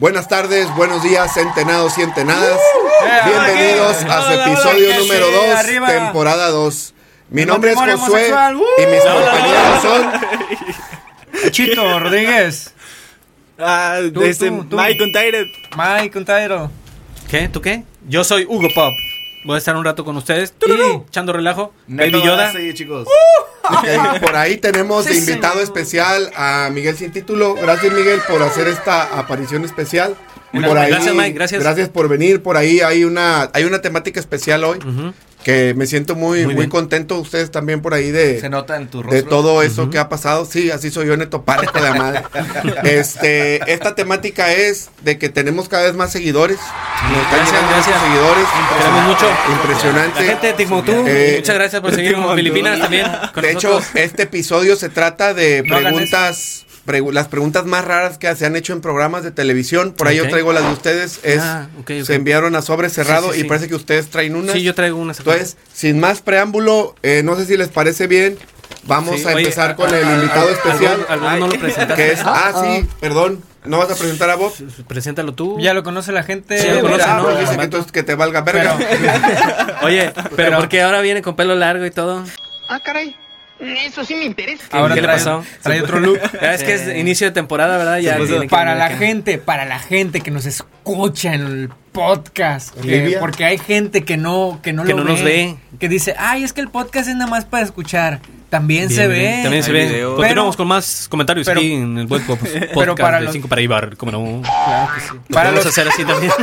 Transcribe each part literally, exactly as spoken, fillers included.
Buenas tardes, buenos días, centenados y entenadas. Bienvenidos a su episodio número dos, temporada dos. Mi nombre es Josué y mis compañeros son... Chito Rodríguez. Ah, Tú, desde tú, tú. Mike Container. Mike Contairo. ¿Qué? ¿Tú qué? Yo soy Hugo Pop. Voy a estar un rato con ustedes, Y- echando relajo. Neto Baby Yoda. Sí, chicos. Ok, por ahí tenemos de Sí, invitado señor. especial a Miguel Sin Título. Gracias, Miguel, por hacer esta aparición especial. Por ahí, Gracias, Mike, gracias. Gracias por venir. Por ahí hay una, hay una temática especial hoy. Ujú. Que me siento muy, Muy muy, bien. contento. Ustedes también por ahí de... Se nota en tu rostro. De todo eso Ujú. que ha pasado. Sí, así soy yo, Neto, párate la madre. Este, esta temática es de que tenemos cada vez más seguidores. Nos están Gracias, llegando gracias. muchos seguidores. Queremos mucho. Impresionante. La gente de Ticmotú, Eh, muchas gracias por seguirnos en Filipinas también. Con De nosotros. hecho, este episodio se trata de No hagan preguntas, pregu- las preguntas más raras que se han hecho en programas de televisión. Por ahí Ok. yo traigo las de ustedes. Es, Ah, ok, ok. Se enviaron a sobre cerrado Sí, sí, y sí. parece que ustedes traen unas. Sí, yo traigo unas. Entonces, sin más preámbulo, eh, no sé si les parece bien. Vamos Sí, a oye, empezar a- con a- el a- invitado a- especial. ¿Algún, algún no lo presentaste? Que es, ah, sí, perdón, ¿no vas a presentar a Bob? Preséntalo tú. Ya lo conoce la gente. Sí, lo conoce, Ah, ¿no? pues dice que entonces que te valga verga. Oye, pero, Pero- ¿por qué ahora viene con pelo largo y todo? Ah, caray. Eso sí me interesa. Ahora ¿Qué le trae, pasó? trae otro look. Ya es que es inicio de temporada, ¿verdad? Ya puso- tiene que- Para la que- gente, para la gente que nos escucha en el podcast. que- Olivia. porque hay gente que no, que no Que lo no nos ve. Que dice, ay, es que el podcast es nada más para escuchar. También Bien, se bien. ve. También se Hay ve. video. Continuamos Pero- con más comentarios pero- aquí en el buen po- podcast pero para de los- cinco para Ibar, como no. Claro que sí. Lo Para podemos los, hacer así también.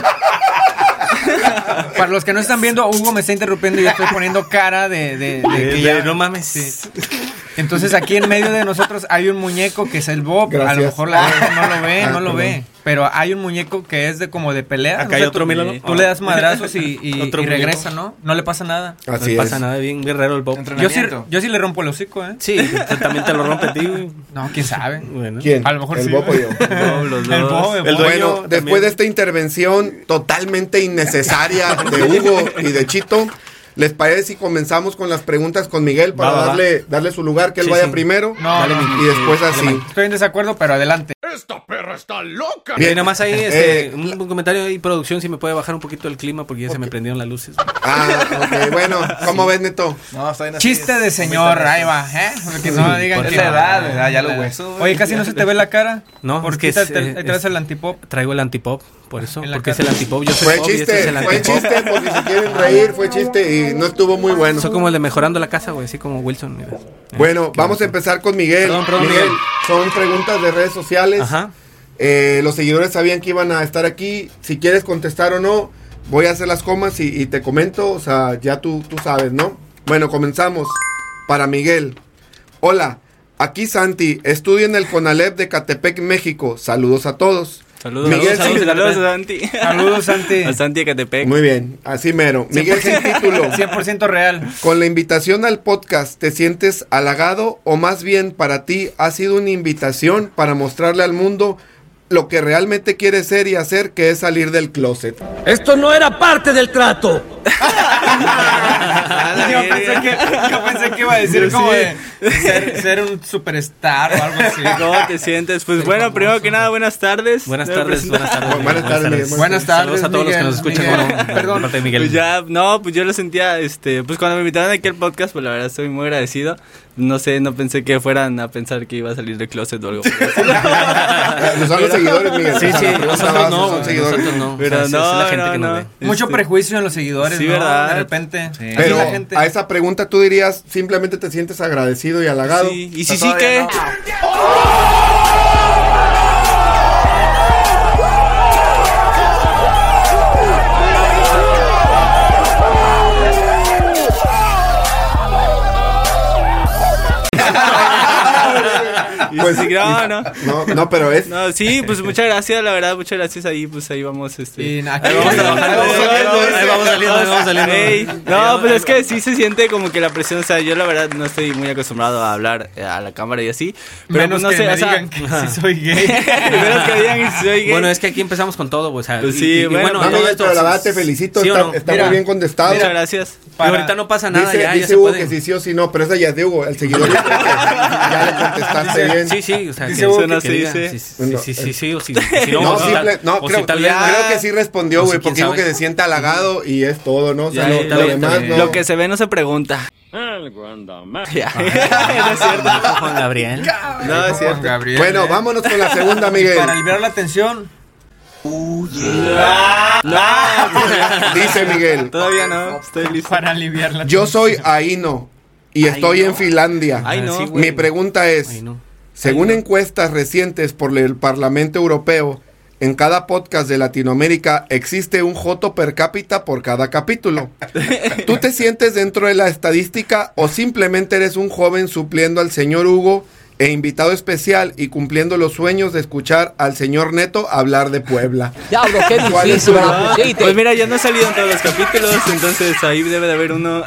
para los que no están viendo, Hugo me está interrumpiendo y yo estoy poniendo cara de, de- de que De- ya- no mames. Sí. Entonces aquí en medio de nosotros hay un muñeco que es el Bob. A Gracias. lo mejor la gente no lo ve, Ah, no lo perdón. ve. Pero hay un muñeco que es de como de pelea. Acá hay otro, tú, míralo. tú le das madrazos y, y, Otro y muñeco. regresa, ¿no? No le pasa nada. Así no es. pasa nada, bien guerrero el Bob. Yo sí, yo sí le rompo el hocico, ¿eh? Sí, tú también te lo rompe a ti, güey. No, quién sabe. Bueno. ¿Quién? A lo mejor ¿El sí. Bob o yo? No, los El dos. Bob, el El Bob. dueño Bueno, después también. de esta intervención totalmente innecesaria de Hugo y de Chito, ¿les parece si comenzamos con las preguntas con Miguel para Va, va, va. darle, darle su lugar, que él Sí, vaya sí. primero? No, Dale, no, y después así. Estoy en desacuerdo, pero adelante. Bien, nada más ahí, este, Eh, un, un comentario ahí, producción, si me puede bajar un poquito el clima porque ya se me prendieron las luces. Ah, ok, bueno, ¿cómo ves, Neto? No, está bien así. Chiste es- de es señor, muy ahí va, ¿eh? Que no digan Por que Es la no. edad, ¿verdad? Ya los huesos. güey. Oye, casi no se te ve la cara. No, porque es que es, te, eh, ahí traes es- el antipop. Traigo el antipop, por eso, En la porque es cara. el antipop. Yo soy Fue pop y este es chiste, el fue antipop. chiste, porque si quieren reír, fue chiste y no estuvo muy bueno. Soy como el de mejorando la casa, güey, así como Wilson. Mira. Bueno, Qué vamos a bonito. empezar con Miguel. Perdón, perdón, Miguel, Miguel. son preguntas de redes sociales. Ajá. Eh, los seguidores sabían que iban a estar aquí. Si quieres contestar o no, voy a hacer las comas y, y te comento. O sea, ya tú, tú sabes, ¿no? Bueno, comenzamos. Para Miguel. Hola, aquí Santi. Estudio en el CONALEP de Catepec, México. Saludos a todos. Saludos, Miguel, saludos, Sí, saludos, saludos a Santi. Saludos, Santi. A Santi Ecatepec. Muy bien, así mero. Miguel Sin Título. cien por ciento real. Con la invitación al podcast, ¿te sientes halagado o más bien para ti ha sido una invitación para mostrarle al mundo lo que realmente quieres ser y hacer, que es salir del closet? Esto no era parte del trato. Yo pensé, que, yo pensé que iba a decir Yo como sí. de ser, ser un superstar o algo así. ¿Cómo te sientes? Pues bueno, primero que nada, buenas tardes. Buenas Debo tardes, buenas tardes. Bu- buenas tardes, Miguel. Buenas tardes, Saludos a todos los que nos Miguel, escuchan. Miguel. ¿no? Perdón. De parte de Miguel. Pues ya, no, pues yo lo sentía, este, pues cuando me invitaron aquí al podcast, pues la verdad estoy muy agradecido. No sé, no pensé que fueran a pensar que iba a salir del closet o algo. por el estilo. No son los seguidores, Miguel. Sí, sí, Los nosotros no, son seguidores. nosotros no. Pero O sea, es- no, es la gente no, que nos no. ve. Mucho Este, prejuicio en los seguidores, sí, ¿no? ¿verdad? De repente. Sí. Así Pero la gente. a esa pregunta tú dirías, simplemente te sientes agradecido y halagado. Sí, y O sea, si sí, todavía ¿qué? no. Pues, sí, no, no. No, no, pero es... No, sí, pues muchas gracias, la verdad, muchas gracias ahí, pues ahí vamos, este. Y na- Ahí vamos trabajando. Ahí vamos saliendo, Ahí vamos saliendo, ahí vamos saliendo. Ey, no, pues es que sí se siente como que la presión, o sea, yo la verdad no estoy muy acostumbrado a hablar eh, a la cámara y así, pero menos pues no que sé, me o sea, digan que sí soy gay. menos que digan que soy gay. Bueno, es que aquí empezamos con todo, o sea, Pues y- sí, y, y bueno, bueno, No, todo Miguel, esto, pero la verdad te felicito, ¿sí o está, no? está Mira, muy bien contestado. Muchas gracias. Y Para- ahorita no pasa nada, Dice, ya, ya dice se Hugo puede. que sí, sí o sí no, pero esa ya es de Hugo, el seguidor. Dice que ya le contestaste Dice, bien. Sí, sí, o sea, Dice que, Hugo que que sí, sí, diga, sí. sí, sí, sí, sí, sí, o si, si No, no, o si simple- tal- no, o creo, si tal vez creo que sí respondió, o si güey, quién porque dijo sabe. que se siente halagado y es todo, ¿no? O sea, Ya, lo, está lo bien, demás está bien. no. Lo que se ve no se pregunta. Ya. No es cierto. Juan Gabriel. No, es cierto. Gabriel. Bueno, ¿eh? vámonos con la segunda, Y Miguel. para aliviar la tensión. Dice Miguel, Todavía no, estoy listo. Para aliviar la yo soy Aino y estoy en Finlandia. Ay, no. Sí, güey. Mi pregunta es, Ay, no. según encuestas recientes por el Parlamento Europeo, en cada podcast de Latinoamérica existe un joto per cápita por cada capítulo. ¿Tú te sientes dentro de la estadística o simplemente eres un joven supliendo al señor Hugo e invitado especial y cumpliendo los sueños de escuchar al señor Neto hablar de Puebla? Diablo, qué ¿Cuál es difícil tu- me la pusiste. Pues mira, ya no he salido en todos los capítulos, entonces ahí debe de haber uno.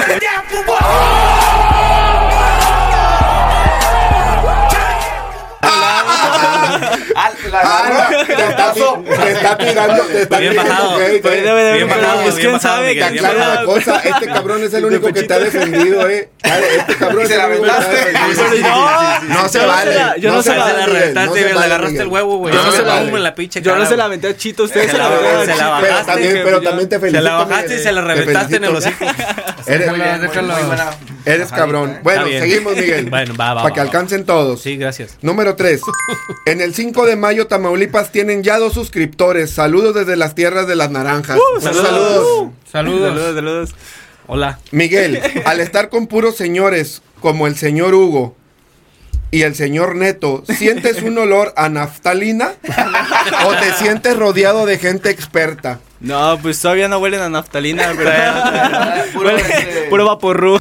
Ah, te, está, ti- te está tirando, te está Bien tirando bajado. hate, Pues eh. debe de haber Bien uno. bajado, Pues bien quién bajado, sabe, Miguel, Te quién bien aclaro sabe. una cosa, este cabrón es el único que te ha defendido, eh. Claro, este cabrón es el único que te ha defendido. Pero no, No se yo no vale. se la- yo no se se la- vale, la Miguel, reventaste, no se güey, le vale, agarraste Miguel. el huevo, güey. No Yo no se se la- vale. en la pinche Yo no cara, se la güey. aventé a Chito, ustedes Se se la la- aventaron a se la Chito. Pero bajaste, también, que pero yo- también te Se felicito. la bajaste y Miguel. se la Te reventaste en el felicito. hocico. Eres, Déjalo, déjalo. eres cabrón. Bueno, Está bien. seguimos, Miguel. Bueno, va, va, Para que va, va. alcancen todos. Sí, gracias. Número tres. En el cinco de mayo, Tamaulipas tienen ya dos suscriptores. Saludos desde las tierras de las naranjas. Uh, Saludos. saludos. Saludos. Saludos, saludos. Hola. Miguel, al estar con puros señores como el señor Hugo y el señor Neto, ¿sientes un olor a naftalina o te sientes rodeado de gente experta? No, pues todavía no huelen a naftalina, pero huele puro vaporru.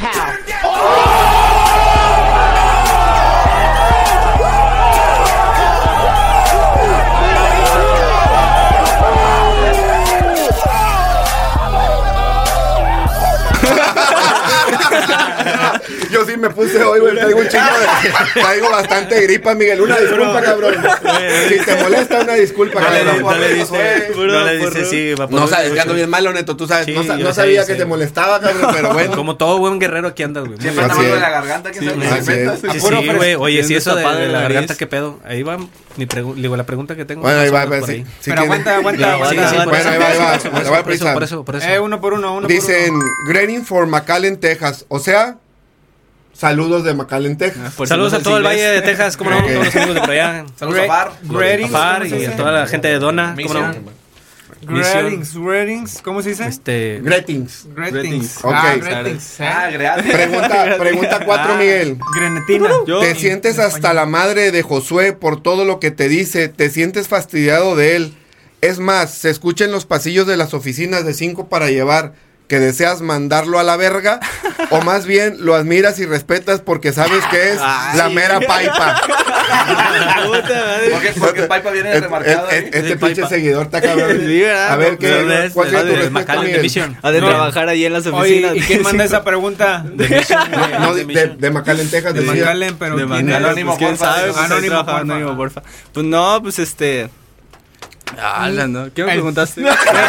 Yo sí me puse hoy, güey, traigo un chingo de... Traigo bastante gripa, Miguel. Una disculpa, cabrón. Si te molesta, una disculpa, No le, cabrón. no le dice, Puro no le vaporru. dice sí, vaporru. No sabes, que ando bien malo, Neto, tú sabes. Sí, no sa- yo no sé, sabía yo que sé. te molestaba, cabrón, pero bueno. Como todo buen guerrero aquí andas, güey. Siempre Así andamos es. de la garganta, ¿quién sabe? Así es. Sí, puro sí, güey. Oye, Tiene si eso de, destapada de la la nariz. garganta, ¿qué pedo? Ahí va mi pregu- digo, la pregunta que tengo. Bueno, ahí va, más o va, menos por sí, ahí. sí Pero tiene- aguanta, aguanta, Ya, aguanta. sí, sí, aguanta. bueno, ahí va, ahí va. Por eso, La voy a por eso, precisar. por eso, por eso. Eh, uno por uno, uno Dicen, por uno. Grading for McAllen, Texas. O sea, saludos de McAllen, Texas. Por si Saludos no a sabes todo el inglés. Valle de Texas, como no, Ok. todos los amigos de por allá. Saludos a Far. Greetings, A Far ¿cómo se y a dice? toda la gente de Dona, como no. Mission. Greetings, greetings, ¿cómo se dice? Este, Greetings. Greetings. Ok. Ah, greetings. Ah, eh. gracias. Pregunta, pregunta cuatro, Ah. Miguel. Grenetina. Yo- ¿Te sientes hasta la madre de Josué por todo lo que te dice? ¿Te sientes fastidiado de él? Es más, se escucha en los pasillos de las oficinas de cinco para llevar que deseas mandarlo a la verga, o más bien lo admiras y respetas porque sabes que es la mera paipa. Porque, porque el Paipa viene Et- remarcado et- ahí. et- Este El pinche Paipa. seguidor está cabrón. Sí, ¿verdad? A ver, No, ¿qué, ¿de dónde es? ¿cuál sería De- tu de respuesta, McAllen, de Miguel? Mission. Ha de No. trabajar ahí en las Oye, oficinas. ¿y quién manda esa pregunta? de Mission, güey, No, de, de de, Mission. de McAllen, Texas. De decía. McAllen, pero De ¿quién Manila, era? Anónimo, pues, quién porfa. sabe, pues, Anónimo, ahí trabaja, porfa. anónimo, porfa. Pues no, pues este. Ah, no, ¿qué me El- preguntaste?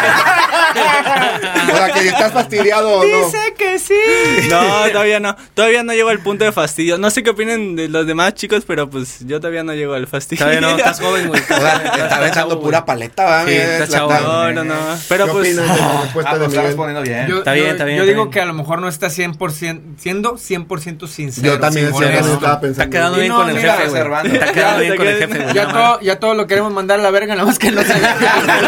O sea, que si estás fastidiado o no. que sí. No, todavía no. Todavía no llego al punto de fastidio. No sé qué opinen de los demás chicos, pero pues yo todavía no llego al fastidio. Todavía no, estás joven, güey. O sea, te está echando pura paleta, ¿va? Sí, Miguel? está La- chavo. la- No, no, no. Pero ¿Qué pues. opinas de la respuesta Ah, de lo está Miguel? respondiendo bien. Yo, Está yo- bien, está bien, Yo está digo bien. que a lo mejor no está cien por ciento, siendo cien por ciento sincero. Yo también, Sí, sí, yo también honesto. estaba pensando. Está quedando Y bien no, con el mira, jefe, güey. reservando. Está quedando bien Ya, con el ya, jefe, güey. Ya nada más. todo, ya todo lo queremos mandar a la verga, nada más que no se deja.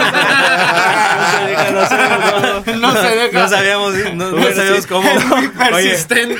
No se deja, no se deja. No se deja. No sabíamos, no, no Bueno, sabíamos sí. cómo. Es muy Oye, persistente.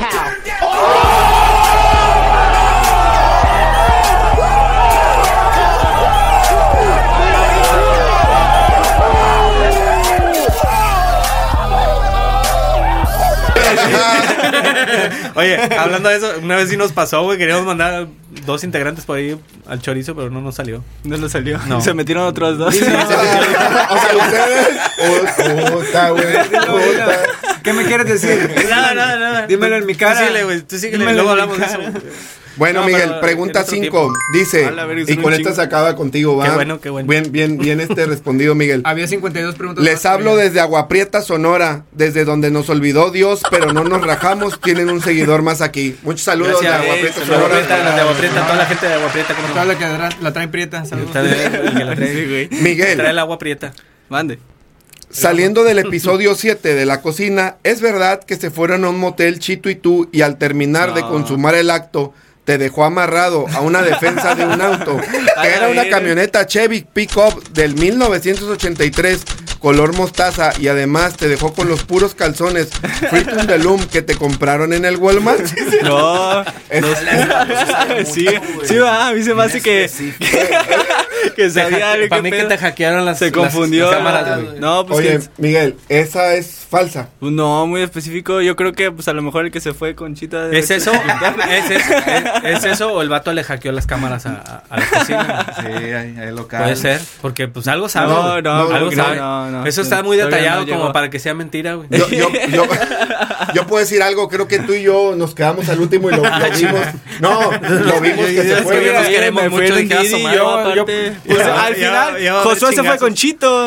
oye, hablando de eso, una vez sí nos pasó, güey. Queríamos mandar dos integrantes por ahí al chorizo, pero no nos salió. No lo salió. No. Se metieron otros dos. O sea, ustedes. Oh, puta, güey. Puta. ¿Qué me quieres decir? Nada, nada, nada. Dímelo en mi cara. Tú síguele, güey. Tú síguele. Dímelo Luego en hablamos mi de eso. cara. güey. Bueno, No, Miguel, pero pregunta en otro cinco. tiempo. Dice, A la verga, y son con un esta chingo. se acaba contigo, ¿va? Qué bueno, qué bueno. Bien, bien, bien este respondido, Miguel. Había cincuenta y dos preguntas. Les más, hablo oiga. desde Agua Prieta, Sonora, desde donde nos olvidó Dios, pero no nos rajamos. Tienen un seguidor más aquí. Muchos saludos Gracias. de Agua Eh, Prieta, Agua Sonora. Prieta, los de Agua Prieta, toda la gente de Agua Prieta, ¿cómo Toda no? la que la, la traen prieta. Saludos. Está bien, el que la trae. Sí, güey. Miguel, Trae el agua prieta. Mande. saliendo del episodio siete de la cocina, ¿es verdad que se fueron a un motel Chito y tú y al terminar de No. consumar el acto te dejó amarrado a una defensa de un auto, que era una camioneta Chevy Pickup del mil novecientos ochenta y tres, color mostaza, y además te dejó con los puros calzones Fritum de Loom que te compraron en el Walmart? No, Es- no sí, sí, va, a mí se me hace que, que sabía algo. Para qué mí que pedo. te hackearon las Se las- confundió. las cámaras, güey. No, pues Oye, que- Miguel, esa es falsa. no, muy específico. Yo creo que pues a lo mejor el que se fue con Chita. debe ¿Es ser- eso? ¿Es, es, es, es eso o el vato le hackeó las cámaras a, a- a la cocina? Sí, ahí, ahí local. Puede ser, porque pues algo sabe. No, güey. no, algo no, sabe. no, no. Eso está muy Todavía detallado no como llegó. para que sea mentira, güey. Yo, yo, yo, yo puedo decir algo, creo que tú y yo nos quedamos al último y lo, lo vimos. No, lo vimos que se Es que fue. nos queremos me fui mucho, en dije, ah, Didi, su madre, yo, aparte. aparte, pues, Ya, al ya, final, ya va a haber Josué se fue chingazos. con Chito.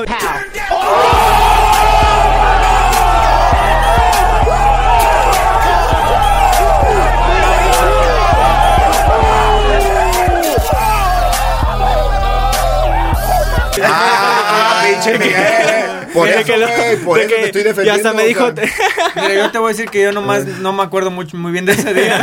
Ah, pinche Miguel. Por De eso, que lo- güey, por de eso que- te estoy Y defendiendo. hasta me o dijo. sea. Mira, yo te voy a decir que yo nomás no me acuerdo mucho, muy bien de ese día.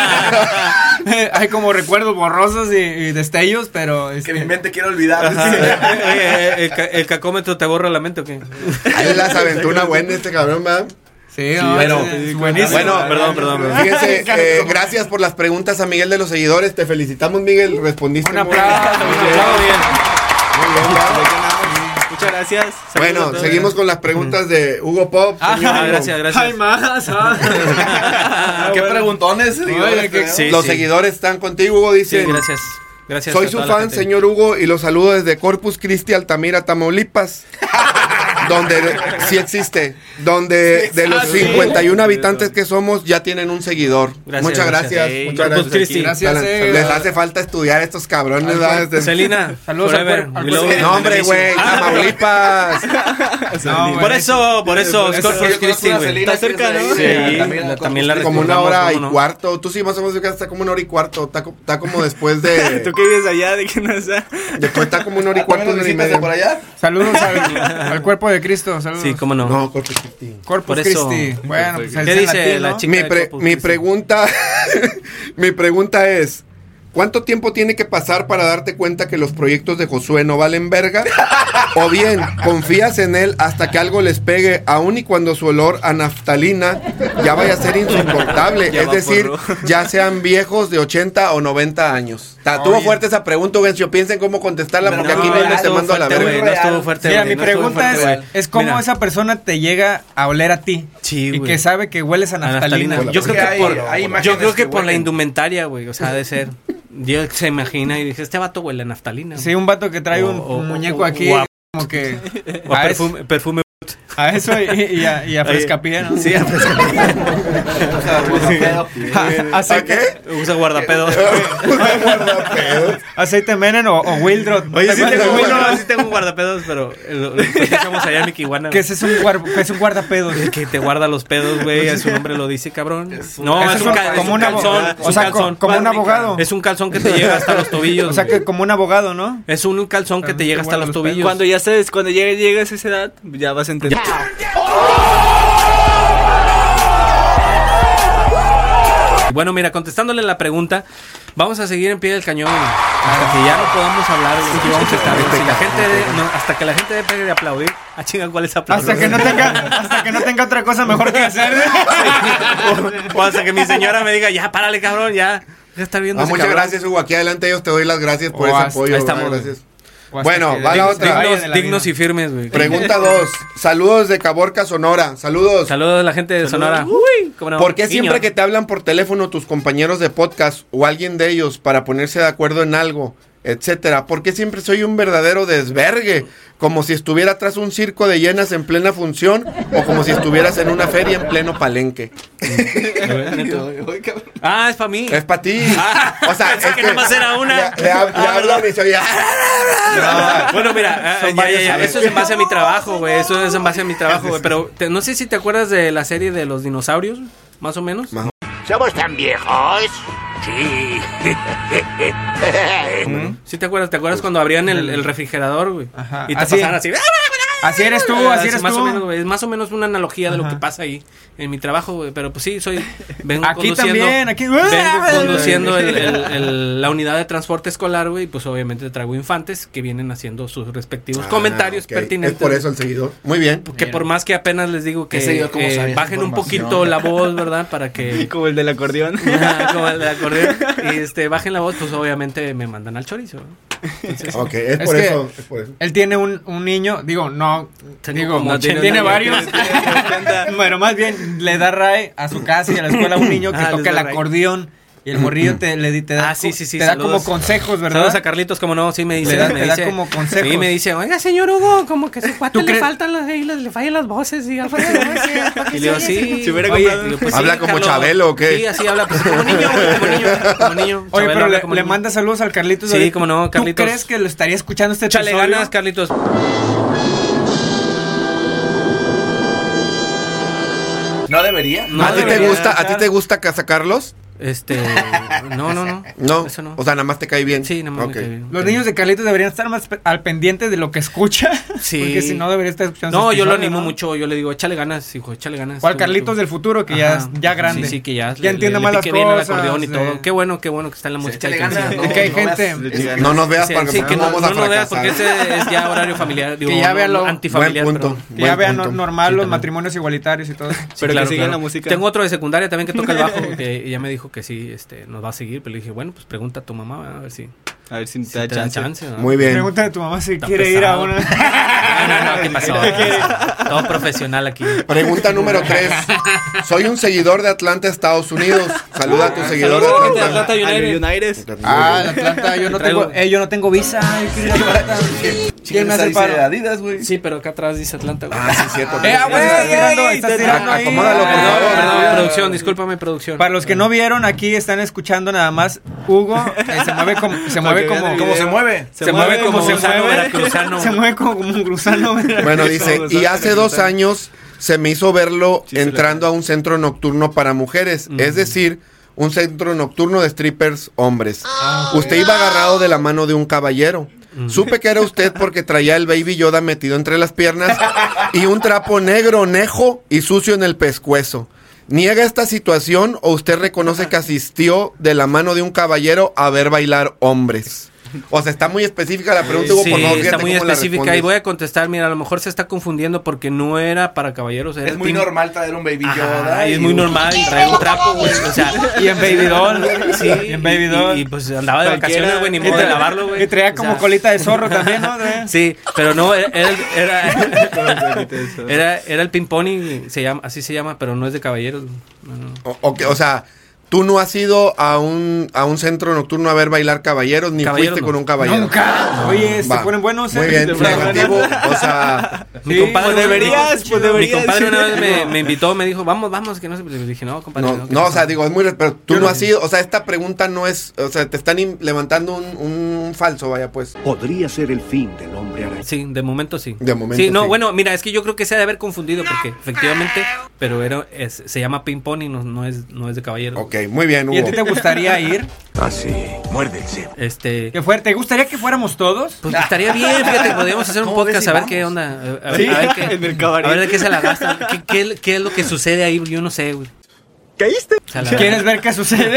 Hay como recuerdos borrosos y, y destellos, pero... Que este, mi mente quiere olvidar. Ajá. Oye, ¿el, ca- el cacómetro te borra la mente o qué? Ahí las aventó una buena este cabrón, ¿verdad? sí, no, bueno, es- es buenísimo. Bueno, Perdón, perdón, perdón. Fíjense, eh, gracias por las preguntas a Miguel de los seguidores. Te felicitamos, Miguel. Respondiste Un muy aplauso, bien. un aplauso. Muy bien, ya. Muchas gracias. Saludos a Bueno, todos. seguimos con las preguntas de Hugo Pop. Ah, señor Ah, Hugo. gracias, gracias. Hay más. ah. ¿Qué preguntones? Oye, que- Sí, Los sí. seguidores están contigo, Hugo. Sí, Dicen. gracias. Gracias. Soy a su toda la fan, gente. señor Hugo, y los saludo desde Corpus Christi, Altamira, Tamaulipas. Donde sí existe. Donde de los cincuenta y uno habitantes que somos, ya tienen un seguidor. Gracias, Muchas gracias. gracias. Ey, Muchas Corpus gracias. Christi. Gracias, Alan, eh. Les hace falta estudiar a estos cabrones, ¿verdad? Desde- Celina, Saludos al forever. cuerpo- al Y luego- cuerpo. No, hombre, güey, Tamaulipas. No, Por güey. eso, por eso, Por es eso. Corpus Christi, güey. Está cerca, ¿no? Sí, también, la- también la Como una recordamos, hora y ¿cómo no? cuarto. Tú sí más o menos que está como una hora y cuarto. Está, co- está como después de. Tú que vives allá, de que no sea. Después está como una hora y cuarto, una hora y media. por allá? Saludos al, al cuerpo de Cristo. Saludos. Sí, cómo no. No, Corpus Christi. Corpus Por eso. Christi. Bueno, pues ¿Qué es en dice latín, la ¿no? chica? Mi, de pre- Corpus mi Christi. pregunta mi pregunta es ¿cuánto tiempo tiene que pasar para darte cuenta que los proyectos de Josué no valen verga? O bien, confías en él hasta que algo les pegue, aun y cuando su olor a naftalina ya vaya a ser insoportable, Ya es decir, vaporru. ya sean viejos de ochenta o noventa años. Ta- Tuvo Oye. fuerte esa pregunta, Vencio, piensen cómo contestarla Pero porque no, aquí no, mismo no te estuvo mando a la fuerte, verga. güey, no estuvo fuerte, Mira, güey, mi no estuvo pregunta fuerte, es, güey. es cómo Mira, esa persona te llega a oler a ti. Sí, y güey. que sabe que hueles a a naftalina. naftalina. Yo Es creo que que hay- por, hay yo imágenes creo que que por la huelen. indumentaria, güey, o sea, ha de ser. Dios se imagina y dije, este vato huele a naftalina. Sí, un vato que trae O- un o- muñeco o- aquí, o a- como que... O a a, perfume, perfume. eso, a eso y, y a, y a frescapié, ¿no? Sí, a A- aceite, Usa guardapedos. aceite Menen o, o Wildrot. Oye, sí ¿Te tengo, acuerdas? bueno, sí tengo un guardapedos, pero lo, lo que usamos allá en Miquihuana. Que ese es un, guar- que es un guardapedos. El que te guarda los pedos, güey, su nombre lo dice, cabrón. No, Ese es es un, un- ca- es como un una calzón, bo- es o un sea, calzón. como un abogado. Es un calzón que te llega hasta los tobillos. O sea, güey. que como un abogado, ¿no? Es un calzón que te llega hasta los tobillos. Cuando ya sabes, cuando llegues, llegues a esa edad, ya vas a entender. Bueno, mira, contestándole la pregunta, vamos a seguir en pie del cañón güey, hasta que ya no podamos hablar. Güey, aquí vamos a estar, güey. Si la gente de- no, hasta que la gente deje de aplaudir. Ah, chinga, ¿cuál es aplaudir? Hasta que no tenga, hasta que no tenga otra cosa mejor que hacer. o, o hasta que mi señora me diga, ya, párale, cabrón, ya. Deja de estar viendo Ah, ese muchas cabrón. gracias, Hugo. Aquí adelante ellos te doy las gracias por Oh, ese hasta- apoyo. ahí estamos, ¿verdad? güey. Gracias. O hasta Bueno, que va la dignos- otra. vayan Dignos, de la dignos vida. y firmes, güey. Pregunta dos. Saludos de Caborca, Sonora. Saludos. Saludos a la gente de Sonora. Uy, ¿Cómo no? ¿Por qué Guiño. siempre que te hablan por teléfono tus compañeros de podcast o alguien de ellos para ponerse de acuerdo en algo, etcétera. ¿Por qué siempre soy un verdadero desvergue? Como si estuviera tras un circo de hienas en plena función o como si estuvieras en una feria en pleno palenque. Ah, es para mí. Es para ti. O sea, Pensé es que que nomás era una. Le, le, hab- le hablan y se oye. No, bueno, mira, Son ah, ya, varios ya, ya, a ver. eso es en base a mi trabajo, güey. Eso es en base a mi trabajo, güey. Pero te- no sé si te acuerdas de la serie de los dinosaurios, más o menos. Más ¿Somos tan viejos? Sí. ¿Sí te acuerdas? ¿Te acuerdas cuando abrían el, el refrigerador, güey? Ajá. Y te Así- pasaban así. Así eres tú, así eres más tú. o menos, güey. Es más o menos una analogía de lo Ajá. que pasa ahí en mi trabajo, güey. Pero pues sí, soy. Vengo Aquí conduciendo, también, aquí- Vengo conduciendo el- el- el- la unidad de transporte escolar, güey. Y pues obviamente traigo infantes que vienen haciendo sus respectivos Ah, comentarios ok. pertinentes. Es por eso el seguidor. Muy bien. Que por más que apenas les digo que Ese yo cómo eh, sabía esa bajen un información. poquito la voz, ¿verdad? Para que. Como el del acordeón. Ajá, como el de acordeón. Y este, bajen la voz, pues obviamente me mandan al chorizo. ¿no? Entonces, Ok, es, Es por que- eso, es por eso. Él tiene un, un niño, digo, no, Tengo digo, como tiene, ochenta varios, años. pero más bien le da rae a su casa y a la escuela a un niño que Ah, les toca el da rae. acordeón y el morrillo te, le, di- te da, Ah, sí, co- sí, sí, te da saludos. como consejos, ¿verdad? Saludos a Carlitos, como no, sí me dice. Le da- me te da dice- como consejos. Sí, me dice, oiga, señor Hugo, como que a su cuate ¿Tú le crees? faltan las, ahí le, le fallan las voces. Y, algo así, ¿no? Y le digo, sí. Si hubiera Oye, comprado- digo, pues, ¿Habla sí, como Carlos. Chabelo o qué? Sí, así habla, pues como niño, como niño, como niño. Oye, Chabelo pero habla le, como le niño. manda saludos al Carlitos. Sí, ahorita. cómo no, Carlitos. ¿Tú crees que lo estaría escuchando este Échale episodio? ganas, Carlitos. ¿No debería? No ¿A ti te debería, gusta, a ti claro. te gusta Casa Carlos? Este, no, no, no. No. Eso no. O sea, nada más te cae bien. Sí, nada más Ok. me cae bien. Los niños de Carlitos deberían estar más pe- al pendiente de lo que escucha. Sí. Porque si no, debería estar escuchando. No, sus yo lo episodios, animo ¿no? mucho, yo le digo, échale ganas, hijo, échale ganas. O al Tú- Carlitos tú. del futuro, que ya, Ajá. es- ya grande. Sí, sí, que ya, Ya entiende más las pique bien el cosas, acordeón y sí. todo. Qué bueno, qué bueno que está en la música. échale y que- ganas, Y que hay no veas- gente- No nos veas Sí, para sí, que no, vamos a no, no veas fracasar. porque ese es ya horario familiar, digo, Que ya no, vea lo- no, antifamiliar. Buen punto. pero- Que ya Buen vean punto. no- normal Sí, los también. matrimonios igualitarios y todo. Sí, Pero claro, que sigan claro. la música. Tengo otro de secundaria también que toca el bajo, que ya me dijo que sí, este, nos va a seguir, pero le dije, bueno, pues pregunta a tu mamá, a ver si, A ver si si te da te dan chance. chance. ¿no? Muy bien. Pregúntale a tu mamá si Está quiere ir a pesado. una. No, no, no, ¿qué pasó? Todo profesional aquí. Pregunta número tres. Soy un seguidor de Atlanta, Estados Unidos. Saluda a tu seguidor de Saludos, Atlanta. Atlanta United. United. Ah, en Atlanta, yo no Traigo- tengo, eh, yo no tengo visa. Yo quiero ir a Atlanta. ¿Quién me hace el paro? de Adidas, güey. Sí, pero acá atrás dice Atlanta, güey. Ah, sí, cierto. Eh, ah, güey, estás tirando, estás tirando ahí. Acomódalo, por Perdón, favor. perdón, producción, discúlpame, producción. Para los que no vieron, aquí están escuchando nada más. Hugo eh, se mueve como, se mueve que vean como, el ¿Cómo se video. mueve? se, mueve como se gusano mueve, veracruzano. se mueve como, como un gusano. Bueno, dice, y hace dos años se me hizo verlo Sí, se entrando a un centro nocturno para mujeres, es decir, un centro nocturno de strippers hombres. Usted iba agarrado de la mano de un caballero. Supe que era usted porque traía el Baby Yoda metido entre las piernas y un trapo negro, nejo y sucio en el pescuezo. ¿Niega esta situación o usted reconoce que asistió de la mano de un caballero a ver bailar hombres? O sea, está muy específica la pregunta, Hugo, Sí, por favor, está fíjate muy cómo la específica y respondes. voy a contestar, mira, a lo mejor se está confundiendo porque no era para caballeros, era Es muy team- normal traer un Baby Ajá, Yoda. y es muy normal y traer un trapo, güey, o sea, Y en Baby Doll. sí, Y en Baby y- Doll. y, y, pues andaba de Cualquiera. vacaciones, güey, ni Y modo de tra- lavarlo, güey. Y traía O como sea, colita de zorro también, ¿no? Sí, pero no, era, era, era, era, era el ping pong, se llama, así se llama, pero no es de caballeros. No, no. O, o que- o sea, tú no has ido a un, a un centro nocturno a ver bailar caballeros, ni Caballeros fuiste no. con un caballero. Nunca. Oye, se Va. ponen buenos. Muy ¿eh? bien, Se ponen negativo. buenos. O sea, Mi Sí, compadre pues una- deberías, pues Mi deberías. compadre una vez me, me invitó, me dijo, vamos, vamos, que no sé, le dije, no, compadre. no, ¿qué no, o pasó? sea, digo, es muy. Pero tú Yo no no- has ido. O sea, esta pregunta no es. O sea, te están in- levantando un, un falso, vaya, pues. Podría ser el fin del hombre araña. Sí, de momento sí. De momento Sí, no, sí. bueno, mira, es que yo creo que se ha de haber confundido porque efectivamente, pero era, es- se llama ping pong y no, no es, no es de caballero. Ok, muy bien, ¿Y a Hugo. ti te gustaría ir? Así, muerde el cebo. Este, ¿Que fuera? ¿Te gustaría que fuéramos todos? pues estaría bien, fíjate, podríamos hacer un ¿Cómo ves podcast si a ver vamos? qué onda, a, a- Sí, a ver qué, en el cabaret. a ver de qué se la gastan, qué, qué, qué es lo que sucede ahí, yo no sé, güey. ¿Caíste? O sea, la- ¿Quieres ver qué sucede?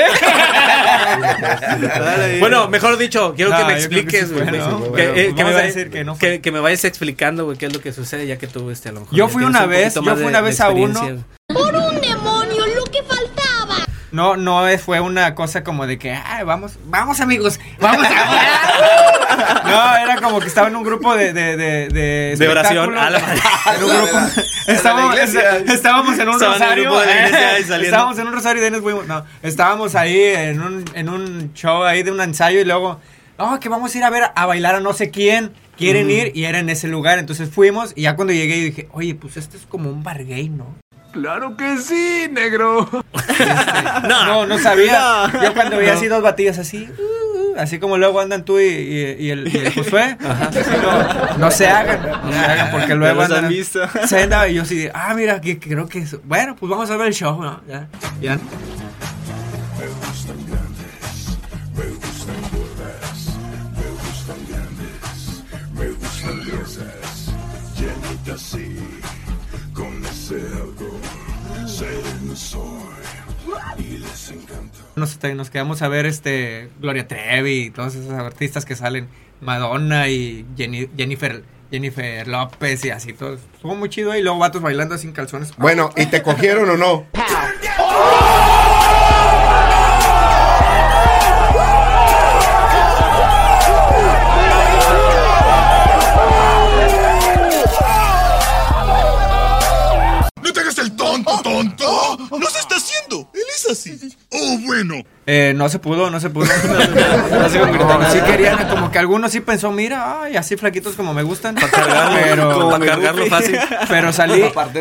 Bueno, mejor dicho, quiero No, que me yo creo que expliques, sí güey. fue, ¿no? que, Bueno, eh, no que me me va a vayas- decir que no fue. que- que me vayas explicando, güey, qué es lo que sucede, ya que tú, este, a lo mejor. Yo ya fui tienes una un vez, poquito yo más fui de- una de vez a uno. experiencia. Por un demonio, lo que faltaba. No, no es- fue una cosa como de que, ay, vamos, vamos amigos, vamos a... No, era como que estaba en un grupo de de de de, De oración, espectáculo. a la madre. En un grupo. Estábamos, de la iglesia. estábamos en un Estaban en el rosario. grupo de la iglesia eh, y saliendo. Estábamos en un rosario y de ahí nos fuimos. No, estábamos ahí en un en un show ahí de un ensayo y luego oh, que vamos a ir a ver a bailar a no sé quién. Quieren mm. ir y era en ese lugar. Entonces fuimos y ya cuando llegué dije, oye, pues este es como un bar gay, ¿no? Claro que sí, negro. Este, no, no, no sabía. No. Yo cuando veía no. así dos batidas así, uh, así como luego andan tú y, y, y, el, y el Josué, no, no se hagan, no se hagan porque luego andan. Han visto. Se andaba y yo así, ah, mira, que creo que es, bueno, pues vamos a ver el show, ¿no? Ya, ya. Así, con ese algo, sereno soy y les encanta. Nos, nos quedamos a ver este Gloria Trevi y todos esos artistas que salen, Madonna y Jenny, Jennifer Jennifer López y así todo. Estuvo muy chido y luego vatos bailando sin calzones. Bueno, ¿y te cogieron o no? ¡Tonto, tonto! ¡No se está haciendo! ¡Él es así! ¡Oh, bueno! Eh, no se pudo, no se pudo. no se no, sí querían, como que algunos sí pensó, mira, ay, así flaquitos como me gustan. Para cargarlo, pero, para cargarlo fácil. Pero salí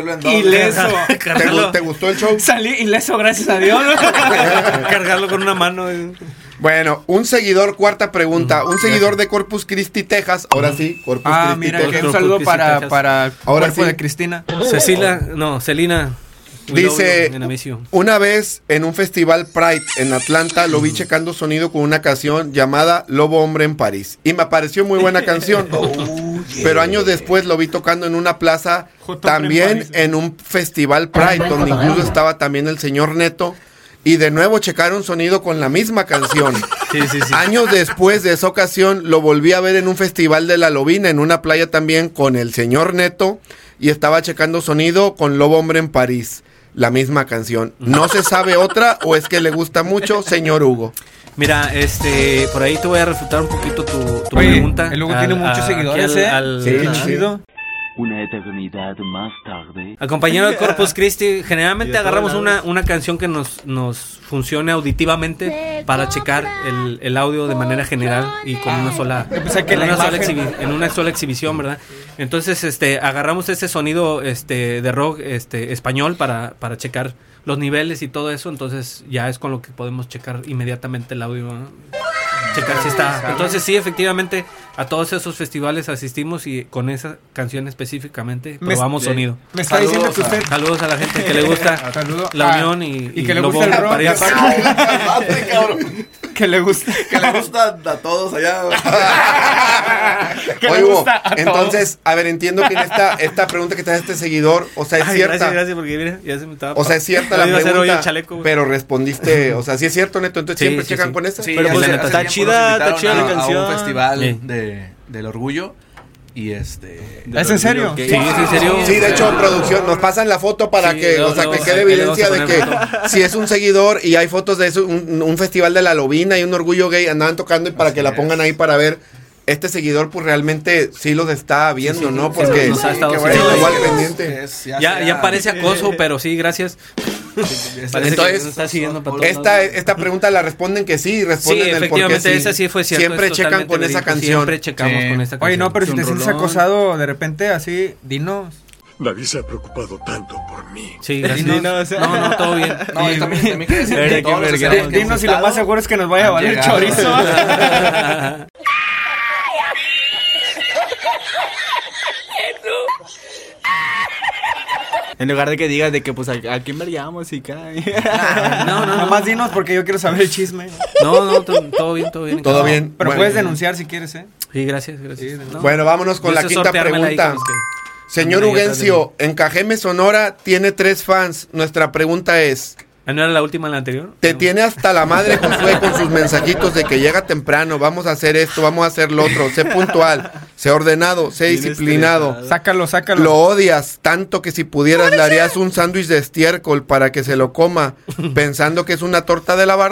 ileso. ¿Te, ¿Te gustó el show? Salí ileso, gracias a Dios. Cargarlo con una mano. Bueno, un seguidor, cuarta pregunta. Un seguidor de Corpus Christi, Texas. Ahora sí, Corpus ah, Christi, mira, Texas. Que un saludo para, para ahora cuerpo sí. de Cristina. Cecilia, no, Celina. Dice, una vez en un festival Pride en Atlanta lo vi checando sonido con una canción llamada Lobo Hombre en París. Y me pareció muy buena canción. oh, yeah. Pero años después lo vi tocando en una plaza, también en, en un festival Pride, donde incluso estaba también el señor Neto. Y de nuevo checaron sonido con la misma canción. Sí, sí, sí. Años después de esa ocasión lo volví a ver en un festival de La Lobina, en una playa también con el señor Neto. Y estaba checando sonido con Lobo Hombre en París. La misma canción. ¿No se sabe otra o es que le gusta mucho, señor Hugo? Mira, este, por ahí te voy a refutar un poquito tu, tu Oye, pregunta. El Hugo al, tiene muchos a, seguidores, al, ¿eh? Al, sí, al, chido. Una eternidad más tarde. Al compañero de Corpus Christi, generalmente agarramos una, una canción que nos, nos funcione auditivamente para checar el, el audio de manera general y con una sola, o sea, que en, la una sola imagen... exhibi- en una sola exhibición, ¿verdad? Entonces, este, agarramos ese sonido, este, de rock, este, español para, para checar los niveles y todo eso. Entonces, ya es con lo que podemos checar inmediatamente el audio, ¿no? Checar si está. Entonces sí, efectivamente, a todos esos festivales asistimos y con esa canción específicamente probamos me, sonido. Me está saludos diciendo que usted a, saludos a la gente que le gusta Saludo la a, unión y, y, y que le gusta el rock. Que le gusta que le gusta a todos allá. que Oye, le gusta a entonces, todos. A ver, entiendo que en esta esta pregunta que te hace este seguidor, o sea, es Ay, cierta. Gracias, gracias, porque mira, ya se me estaba. O sea, es cierta la pregunta, chaleco, pero respondiste, o sea, sí es cierto, Neto, entonces sí, siempre sí, checan sí. con esta. Sí, pero pues está chida, está chida la canción. A un festival sí. de, del orgullo. Y este... ¿Es en serio? Sí, es en serio. Sí, de hecho, producción, nos pasan la foto para sí, que, lo, o sea, que quede evidencia de que si es un seguidor y hay fotos de eso, un, un festival de La Lobina y un orgullo gay andaban tocando y para Así que es. la pongan ahí para ver. Este seguidor, pues realmente sí los está viendo, sí, sí, ¿no? Porque sí, nos ha estado sí, igual pendiente. Es, ya, ya, ya parece acoso, pero sí, gracias. Entonces, está siguiendo esta, esta pregunta la responden que sí, responden sí, el por qué sí. Esa sí fue cierto. Siempre checan con esa canción. Siempre checamos sí. con esta canción. Oye, no, pero si te sientes acosado de repente así, dinos. Nadie se ha preocupado tanto por mí. Sí, gracias. Dinos, no, no, todo bien. No, yo también, también quiero decir que todos los que dinos y lo más seguro es que nos vaya a valer chorizo. En lugar de que digas de que pues a, a quién veríamos y cae. No, no, nomás dinos porque yo quiero saber el chisme. No, no, to, todo bien, todo bien. Todo no, bien. Pero bueno, puedes denunciar si quieres, ¿eh? Sí, gracias, gracias. Sí, no. Bueno, vámonos con la quinta pregunta. Señor Ugencio, en Cajeme, Sonora, tiene tres fans. Nuestra pregunta es... ¿No era la última, la anterior? Te no. tiene hasta la madre Josué con sus mensajitos de que llega temprano, vamos a hacer esto, vamos a hacer lo otro, sé puntual, sé ordenado, sé disciplinado. Sácalo, sácalo. Lo odias tanto que si pudieras le harías un sándwich de estiércol para que se lo coma pensando que es una torta de la barda.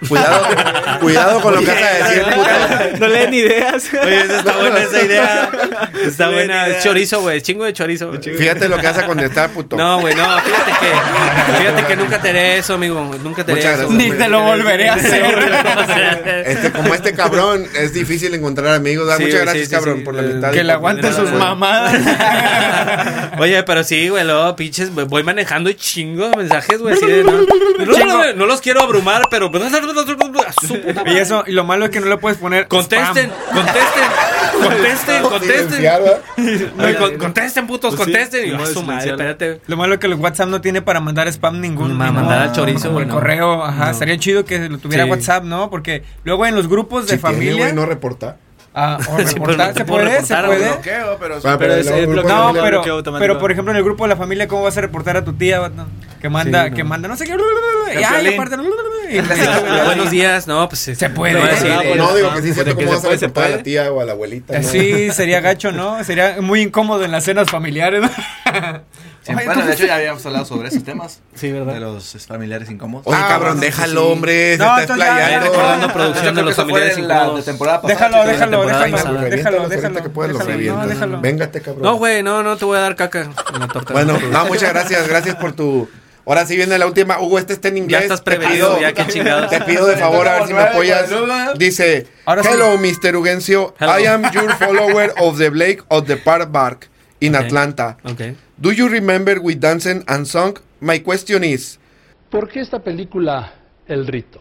Cuidado, cuidado con lo que vas a decir, puto. No le den ideas. Oye, esa está buena esa idea. Está buena. Es chorizo, güey. Chingo de chorizo. Fíjate lo que vas a contestar, puto. No, güey, no. Fíjate que, fíjate que nunca te haré eso, amigo. Nunca te haré eso. Ni te lo volveré a hacer. Este, como este cabrón, es difícil encontrar amigos. Sí, muchas gracias, sí, sí, cabrón, sí, por la mitad. Que le aguante sus mamadas. Oye, pero sí, güey, luego, pinches, voy manejando y chingo de mensajes, güey, así de, no, no, no, no los quiero abrumar, pero... Y eso, y lo malo es que no le puedes poner Contesten, spam. contesten, contesten, contesten. No, con, contesten, putos, contesten. Y, su madre, espérate. Lo malo es que el WhatsApp no tiene para mandar spam ningún. Para mandar al chorizo, güey. No. Correo, ajá, no. Estaría chido que lo tuviera sí. WhatsApp, ¿no? Porque luego en los grupos de si familia... Tiene, güey, no reporta. Ah, o reportar, sí, ¿se puede? Reportar, ¿se puede? Bloqueo, pero, ah, pero, pero es, bloqueo, no, pero, pero por ejemplo en el grupo de la familia, ¿cómo vas a reportar a tu tía? ¿No? Que manda, sí, no. que manda, no sé qué. Y, ay, aparte, y, buenos días, no, pues se puede. No, sí, no, no digo que sí, cierto, ¿cómo vas a reportar a la tía o a la abuelita? ¿no? Sí, sería gacho, ¿no? Sería muy incómodo en las cenas familiares, ¿no? Sí, bueno, entonces... de hecho ya habíamos hablado sobre esos temas. Sí, ¿verdad? De los familiares incómodos. Oye, ah, cabrón, déjalo, sí. hombre. No, se está explayando. Recordando producción de los familiares incómodos. De temporada pasada. Déjalo, déjalo, déjalo. Déjalo, déjalo. Que puedes, lo revientas. Déjalo. Véngate, cabrón. No, güey, no, no te voy a dar caca en la torta. Bueno, no, muchas gracias. Gracias por tu... Ahora sí viene la última. Hugo, este está en inglés. Ya estás prevenido, ya que chingados. Te pido de favor a ver si me apoyas. Dice, hello, mister Ugencio. I am your follower of the Blake of the Park Bark in Atlanta. Okay. Do you remember we danced and sung? My question is... ¿Por qué esta película El Rito?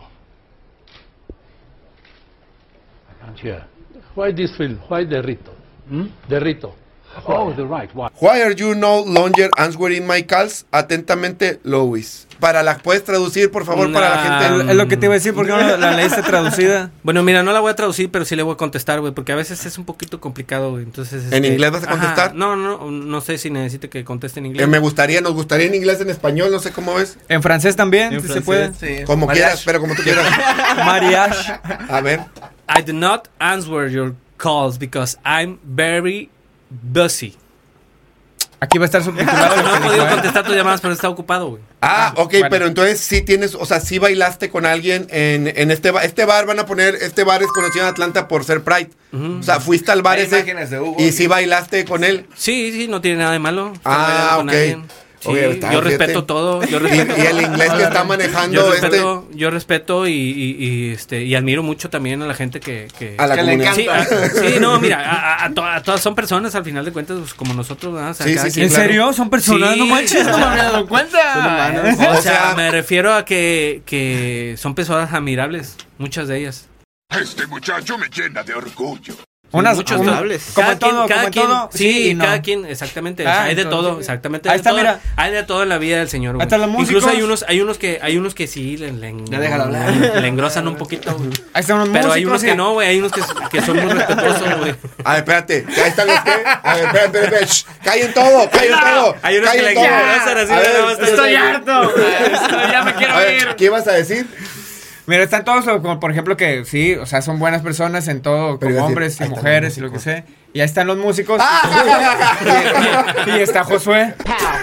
Yeah. Why this film? Why The Rito? Hmm? The Rito. Oh, the right. Why? Why are you no longer answering my calls? Atentamente, Louis. Para la puedes traducir, por favor, nah, para la gente. Es lo que te iba a decir, ¿por qué no la, la leíste traducida? Bueno, mira, no la voy a traducir, pero sí le voy a contestar, güey, porque a veces es un poquito complicado, güey. Entonces, ¿en este, inglés vas a contestar? Ajá, no, no, no sé si necesite que conteste en inglés. Eh, me gustaría, nos gustaría en inglés, en español, no sé cómo es. En francés también, ¿En si francés? se puede. Sí. Como Mariage. Quieras, pero como tú quieras. Mariage. A ver. I do not answer your calls because I'm very busy. Aquí va a estar subtitulado. No he podido contestar tus llamadas, pero está ocupado, güey. Ah, ok, bueno. Pero entonces sí tienes, o sea, sí bailaste con alguien en, en este bar. Este bar van a poner, este bar es conocido en Atlanta por ser Pride. Uh-huh. O sea, fuiste al bar Hay ese de Hugo, y sí bailaste con él. Sí, sí, no tiene nada de malo. Ah, ok. Sí, okay, está, yo respeto fíjate. todo. Yo respeto y, y el inglés que está manejando yo respeto, este. Yo respeto y, y, y este y admiro mucho también a la gente que, que a la que comunidad. Sí, a, sí, no, mira, a, a, a, to, a todas son personas al final de cuentas pues, como nosotros, ¿no? O sea, sí, sí, sí, ¿en claro. serio? Son personas, sí, no manches, no me había dado cuenta. O sea, me refiero a que, que son personas admirables, muchas de ellas. Este muchacho me llena de orgullo. Unas, muchos un, notables. Como cada todo, quien, cada como quien, todo. Sí, sí no. cada quien, exactamente. Ah, o sea, hay de entonces, todo, exactamente. Ahí hay está, de todo, mira. Hay de todo en la vida del señor. Hasta los músicos. Incluso hay unos, hay unos que, hay unos que sí le, le, ya déjalo hablar. le, le engrosan un poquito. Güey. Ahí están los Pero músicos, hay unos sí. que no, güey. Hay unos que, que son muy respetuosos, güey. A ver, espérate. Ahí están los que. A ver, espérate, espérate. Shh, callen todo, callen todo. Hay unos que le engrosan así. Estoy harto. Ya me quiero ir. ¿Qué ibas a decir? Mira, están todos, como por ejemplo, que sí, o sea, son buenas personas en todo, como decir, hombres y mujeres y lo que sea. Y ahí están los músicos. y, y, y está Josué.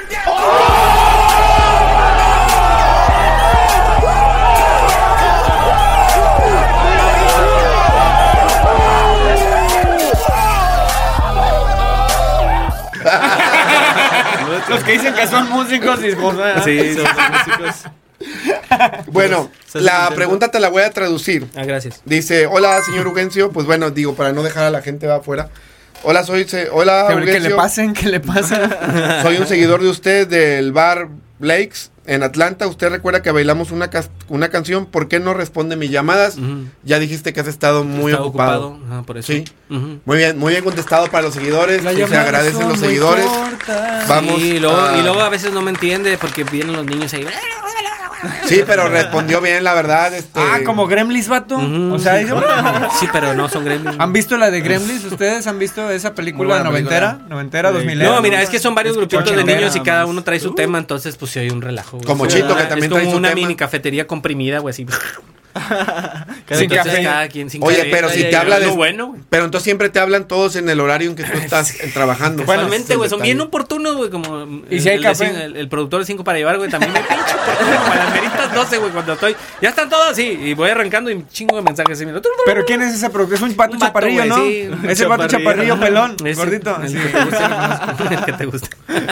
Los que dicen que son músicos y Josué. Sí, son músicos. Bueno, la pregunta te la voy a traducir. Ah, gracias. Dice, hola, señor Ugencio. Pues bueno, digo, para no dejar a la gente afuera. Hola, soy... Hola, que, Ugencio. Que le pasen, que le pasen. Soy un seguidor de usted del bar Blake's en Atlanta. Usted recuerda que bailamos una, una canción. ¿Por qué no responde mis llamadas? Uh-huh. Ya dijiste que has estado muy Está ocupado. ocupado. Ah, por eso. Sí. Uh-huh. Muy bien, muy bien contestado para los seguidores. Se agradecen los seguidores. Cortas. Vamos. Sí, y, luego, a... y luego a veces no me entiende porque vienen los niños ahí. Sí, pero respondió bien, la verdad. Este... Ah, como Gremlins, vato. Uh-huh. O sea, yo... sí, pero no son Gremlins. ¿Han visto la de Gremlins? ¿Ustedes han visto esa película buena, noventera? Película. ¿Noventera, dos mil? No, mira, es que son varios grupitos de niños y cada uno trae su uh. tema, entonces pues sí hay un relajo. Güey. Como Chito, que también es como trae su una tema. Mini cafetería comprimida, güey, así. Sin café. Cada quien, sin Oye, café, pero si te habla de... Bueno, pero entonces siempre te hablan todos en el horario en que tú estás trabajando. Realmente, güey, son bien oportunos, güey, como... ¿Y si hay el, café? El, el productor de cinco para llevar, güey, también me pinche como a las meritas doce, güey, cuando estoy... Ya están todos así, y voy arrancando y un chingo de mensajes así. ¿Pero quién es ese productor? Es un pato un chaparrillo, ¿no? Sí, ese pato chaparrillo pelón, ese, gordito. El, sí. que te gusta, el que te gusta.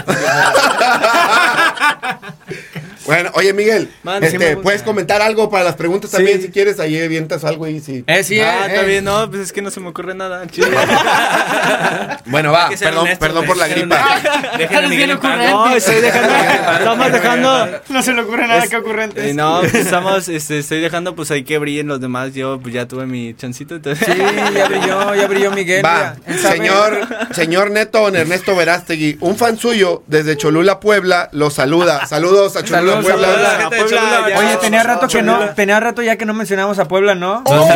Bueno, oye Miguel, Man, este, sí puedes comentar algo para las preguntas también, sí. Si quieres, ahí avientas algo y si... Eh, sí, ah, eh, está eh. bien, no, pues es que no se me ocurre nada. Bueno, va, perdón, honesto, perdón por la gripa. Déjenme bien ocurrente. No, estoy dejando, estamos dejando... No se le ocurre nada es, que ocurrente. Eh, no, pues estamos, este, estoy dejando, pues ahí que brillen los demás, yo pues ya tuve mi chancito, entonces... Sí, ya brilló, ya brilló Miguel. Va, señor, señor Neto Ernesto Verástegui, un fan suyo desde Cholula, Puebla, lo saluda. Saludos a Cholula, Saludos, Puebla. Saludos, a Puebla. Puebla ya. Oye, tenía rato que no, tenía rato ya que no mencionábamos a Puebla, ¿no? Oh,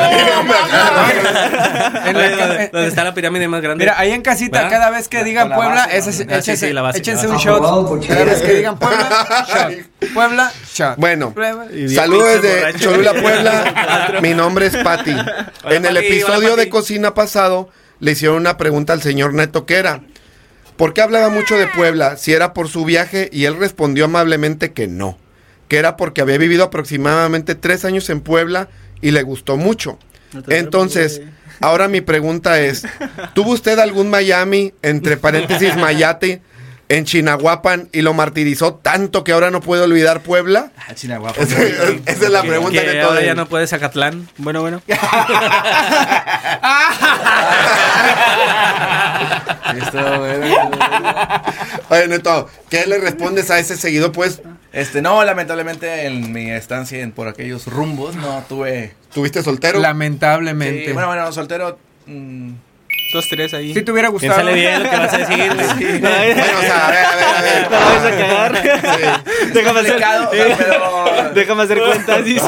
en la, en, ¿Dónde está la pirámide más grande? Mira, ahí en casita, ¿verdad? Cada vez que digan Puebla, base, ese, ¿no? échense, sí, sí, échense un shot. Cada vez que digan Puebla, shot. Puebla, shot. Bueno, saludos desde Cholula, Puebla. Mi nombre es Pati. En el episodio de cocina pasado le hicieron una pregunta al señor Neto que era: ¿por qué hablaba mucho de Puebla? Si era por su viaje, y él respondió amablemente que no, que era porque había vivido aproximadamente tres años en Puebla y le gustó mucho. Entonces, ahora mi pregunta es, ¿tuvo usted algún Miami, entre paréntesis Mayate, en Chinahuapan y lo martirizó tanto que ahora no puede olvidar Puebla? Ah, Chinahuapan. Esa, esa es la pregunta que, que, que todo ahora ya no puede Zacatlán. Bueno, bueno. Oye, Neto, ¿qué le respondes a ese seguidor, pues? Este, no, lamentablemente en mi estancia en, por aquellos rumbos no tuve... ¿Tuviste soltero? Lamentablemente. Sí, bueno, bueno, soltero... Mmm, dos, tres ahí. Si te hubiera gustado. Piénsale bien lo que vas a decir. Sí. Bueno, o sea, a ver, a ver, a ver. No vas a cagar. Sí. Déjame hacer, eh, pero... Déjame hacer cuentas, dice.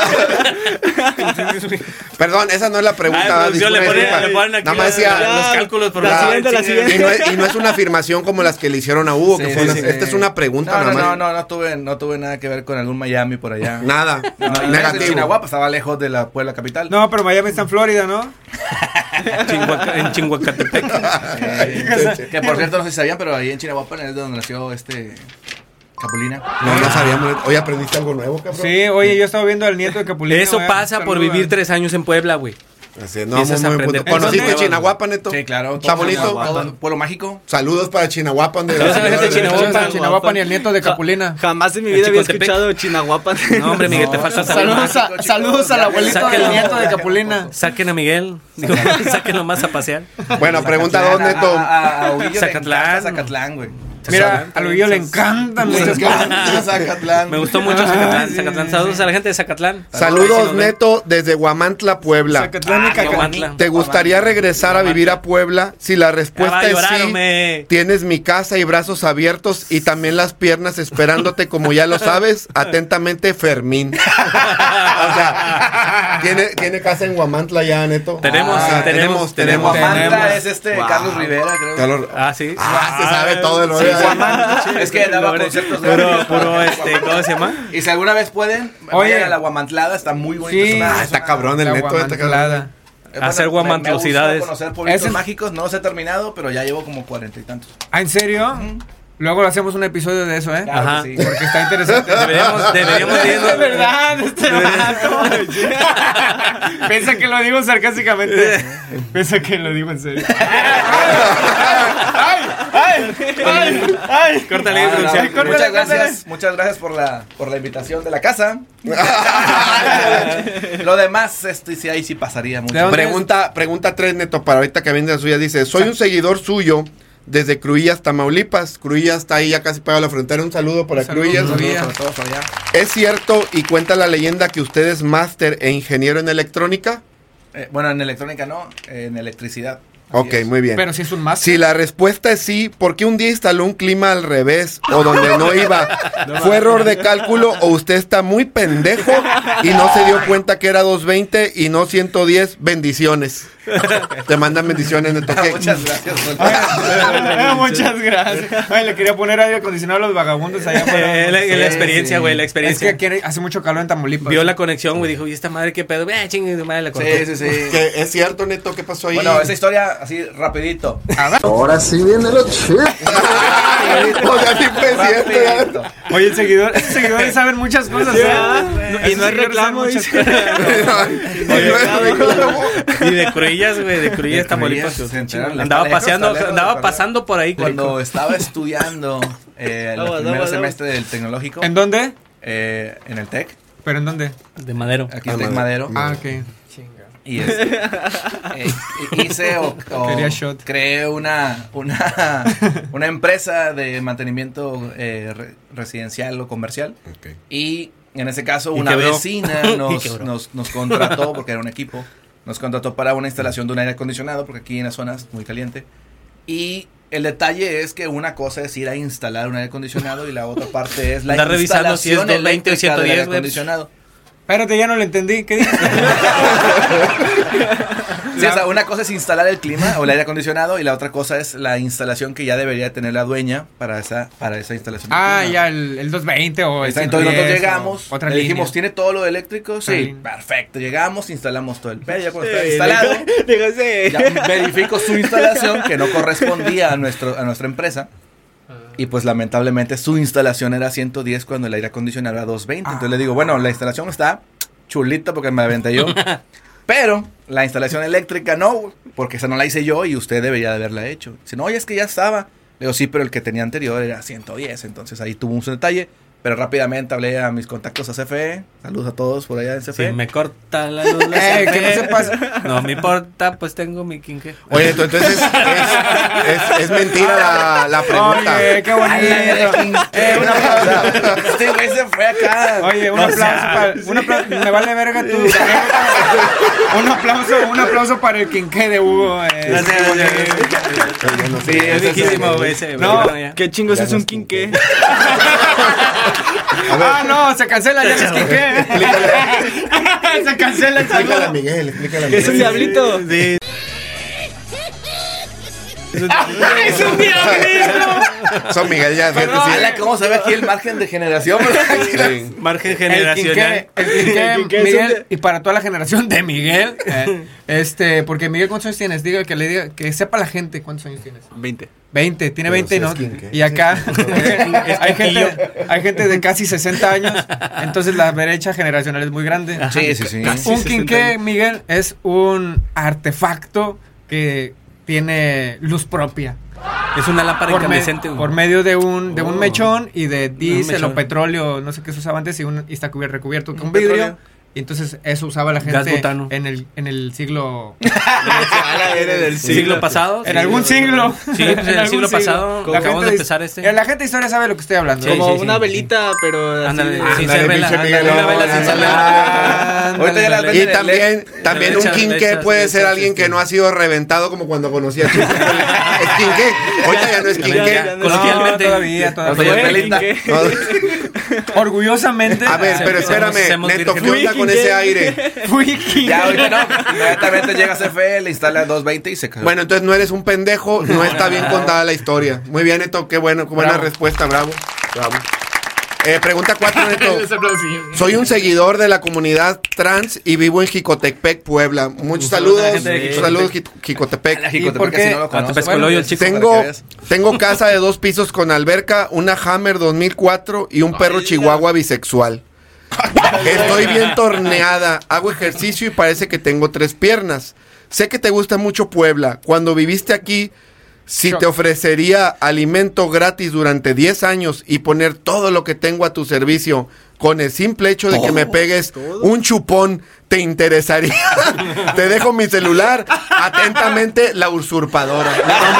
Perdón, esa no es la pregunta. Ay, le ponen, le ponen aquí nada más decía los, los cálculos por la siguiente, la siguiente. Y no, es, y no es una afirmación como las que le hicieron a Hugo, sí, que fue sí, una, sí. Esta es una pregunta no, nada no, más. No, no, no tuve, no tuve nada que ver con algún Miami por allá. Nada. No, no, negativo. Chinahuapa estaba lejos de la Puebla capital. No, pero Miami está en Florida, ¿no? Chinhuaca, en Chinhuacatepec. Eh, que por cierto no sé si sabían, pero ahí en Chinahuapan es donde nació este Capulina. No, no sabíamos. Hoy aprendiste algo nuevo, cabrón. Sí, oye, yo estaba viendo al nieto de Capulina. Eso pasa por vivir tres años en Puebla, güey. Así, no, muy, muy punto. ¿Conociste Chinahuapan, Neto? Sí, claro. ¿Está bonito? Todo, pueblo mágico. Saludos para Chinahuapan. De Saludos a la gente de Chinahuapan. Chinahuapan y el nieto de Capulina. Jamás en mi vida había escuchado Chinahuapan. No, hombre, Miguel, te falta saludos. A, saludos al abuelito del nieto de Capulina. Saquen a Miguel. Digo, sáquenlo más a pasear. Bueno, pregunta dos, Neto. A, a, a Zacatlán. Zacatlán, güey. Mira, a Luillo le encanta mucho Zacatlán. Me gustó mucho Zacatlán. Zacatlán. Saludos a la gente de Zacatlán. Saludos, Neto, desde Guamantla, Puebla. Zacatlán y Cacatlán. ¿Te gustaría regresar a vivir a Puebla? Si la respuesta es sí, tienes mi casa y brazos abiertos y también las piernas esperándote, como ya lo sabes. Atentamente, Fermín. O sea, ¿tiene, tiene casa en Guamantla ya, Neto. Tenemos, ah, tenemos, tenemos. Guamantla es este wow. Carlos Rivera, creo. Carlos, ah, sí. Ah, se sabe todo el sí, es que daba conciertos de puro, puro, este, ¿cómo se llama? Y si alguna vez pueden, oye, vayan a la Guamantlada, está muy bonito. Sí, ah, está cabrón el Neto. Guamantlada. Bueno, hacer guamantlosidades. Me, me conocer pueblitos ¿Es mágicos, no los he terminado, pero ya llevo como cuarenta y tantos. ¿Ah, en serio? Uh-huh. Luego hacemos un episodio de eso, ¿eh? Claro, ajá. Sí. Porque está interesante. Deberíamos, deberíamos ir. De verdad, este vato. Piensa que lo digo sarcásticamente. Piensa que lo digo en serio. ¡Ay! ¡Ay! ¡Ay! ¡Ay! Córtale, no, no, no. Muchas córtale, gracias. Córtale. Muchas gracias por la, por la invitación de la casa. Lo demás, esto sí, ahí sí pasaría mucho. Pregunta, pregunta tres, Neto, para ahorita que viene la suya. Dice, soy un seguidor suyo desde Cruillas, Tamaulipas. Cruillas está ahí ya casi pegado a la frontera. Un saludo para saludo, Cruillas. Saludos a todos allá. ¿Es cierto y cuenta la leyenda que usted es máster e ingeniero en electrónica? Eh, bueno, en electrónica no, en electricidad. Ok, es. Muy bien. Pero si es un máster. Si la respuesta es sí, ¿por qué un día instaló un clima al revés o donde no iba? ¿Fue error de cálculo o usted está muy pendejo y no se dio cuenta que era doscientos veinte y no ciento diez? Bendiciones. Te mandan bendiciones, Neto. ¿Qué? Muchas gracias. Muchas gracias. Ay, le quería poner aire acondicionado a los vagabundos allá afuera. Eh, la, la experiencia, güey, sí. la experiencia. Es que aquí hace mucho calor en Tamaulipas. Vio la conexión, güey, dijo, ¿y esta madre qué pedo? Eh, chingue de madre la cortó. Sí, sí, sí. Que es cierto, Neto, ¿qué pasó ahí? Bueno, esa historia, así, rapidito. Ahora sí viene lo chido. O sea, sí fue cierto. Oye, el seguidor, el seguidores saben muchas cosas. Sí, ¿eh? no, y no hay reclamo. Muchas Dice. Y de Cruillas, güey, de Cruillas, Tamaulipas. Andaba paseando, andaba pasando por ahí. Cuando estaba estudiando eh, el primer semestre del tecnológico. ¿En dónde? Eh, en el TEC. ¿Pero en dónde? De Madero. Aquí en TEC Madero. Ah, ok. Y este, eh, hice o, o creé una, una, una empresa de mantenimiento eh, re, residencial o comercial. Okay. Y en ese caso una vecina nos, nos, nos contrató, porque era un equipo, nos contrató para una instalación de un aire acondicionado, porque aquí en la zona es muy caliente. Y el detalle es que una cosa es ir a instalar un aire acondicionado y la otra parte es la Está revisando si es doscientos veinte o ciento diez del aire acondicionado. Espérate, ya no lo entendí. ¿Qué dijiste? Sí, o sea, una cosa es instalar el clima o el aire acondicionado y la otra cosa es la instalación que ya debería tener la dueña para esa, para esa instalación. Ah, ya, el, el doscientos veinte o el Entonces nosotros llegamos, otra le dijimos, línea. ¿tiene todo lo de eléctrico? Sí, línea. Perfecto. Llegamos, instalamos todo el pedo, ya cuando está instalado, ya verifico su instalación que no correspondía a, nuestro, a nuestra empresa. Y pues lamentablemente su instalación era ciento diez cuando el aire acondicionado era doscientos veinte. Ah. Entonces le digo, bueno, la instalación está chulita porque me la aventé yo. Pero la instalación eléctrica no, porque esa no la hice yo y usted debería de haberla hecho. Dice, no, oye, es que ya estaba. Le digo, sí, pero el que tenía anterior era ciento diez. Entonces ahí tuvo un detalle. Pero rápidamente hablé a mis contactos a C F E. Saludos a todos por allá en C F E. Si me corta la luz, la eh, que no se pasa. No me importa, pues tengo mi quinque. Oye, entonces es, es, es mentira la, la pregunta. Oye, qué bonito. eh, un aplauso. Este güey se fue acá. Oye, un aplauso para... Un aplauso, me vale verga tu... un aplauso, un aplauso para el quinque de Hugo. Eh. Sí, es viejísimo, güey. No, qué chingos es un quinque. Ah, no, se cancela ya el quinque. Se cancela el Explícale a Miguel, explícale a Miguel. Es un diablito. Sí. ¡Es un diablito! Son Miguel ya. Pero, sí. ¿Cómo se ve aquí el margen de generación? Sí. Margen generacional. El quinque, el quinque Miguel, y para toda la generación de Miguel. Eh, este, porque Miguel, ¿cuántos años tienes? Diga que le diga, que sepa la gente cuántos años tienes. veinte. veinte, tiene veinte, ¿no? Y acá hay gente, hay gente de casi sesenta años, entonces la brecha generacional es muy grande. Sí, sí, sí. Un quinque, Miguel, es un artefacto que tiene luz propia. Es una lámpara incandescente. Me, por medio de un de un mechón y de diésel o petróleo, no sé qué se usaba antes, y, un, y está cubierto, recubierto con vidrio. Petróleo. Y entonces eso usaba la gente en el en el siglo del siglo pasado. En algún siglo. Sí, pues en el siglo pasado. La acabamos gente, de empezar este. La gente de historia sabe lo que estoy hablando. Sí, Como sí, sí. Una velita, pero ándale, así, sin ser vela. Una vela sin ser vela. Y también también un quinque puede ser alguien que no ha sido reventado como cuando conocí a Chico. Es quinque. Ahorita ya no es quinque. Coloquialmente. Todavía, todavía. Orgullosamente. A ver, pero espérame, Neto, ¿qué onda con ese aire? Fui ya, ahorita no. Inmediatamente llega C F E, le instala doscientos veinte y se cae. Bueno, entonces no eres un pendejo, no está bien contada la historia. Muy bien, Neto, qué bueno, qué buena bravo. respuesta, bravo. Bravo. Eh, pregunta cuatro, Neto. Soy un seguidor de la comunidad trans y vivo en Jicotepec, Puebla. Muchos saludos. Muchos saludos, Jicotepec. ¿Y por qué? Si no lo conoces, bueno, el chico tengo, tengo casa de dos pisos con alberca, una Hammer dos mil cuatro y un perro chihuahua bisexual. Estoy bien torneada, hago ejercicio y parece que tengo tres piernas. Sé que te gusta mucho Puebla. Cuando viviste aquí, si te ofrecería alimento gratis durante diez años y poner todo lo que tengo a tu servicio, con el simple hecho de que me pegues un chupón, ¿te interesaría? Te dejo mi celular. Atentamente, la usurpadora.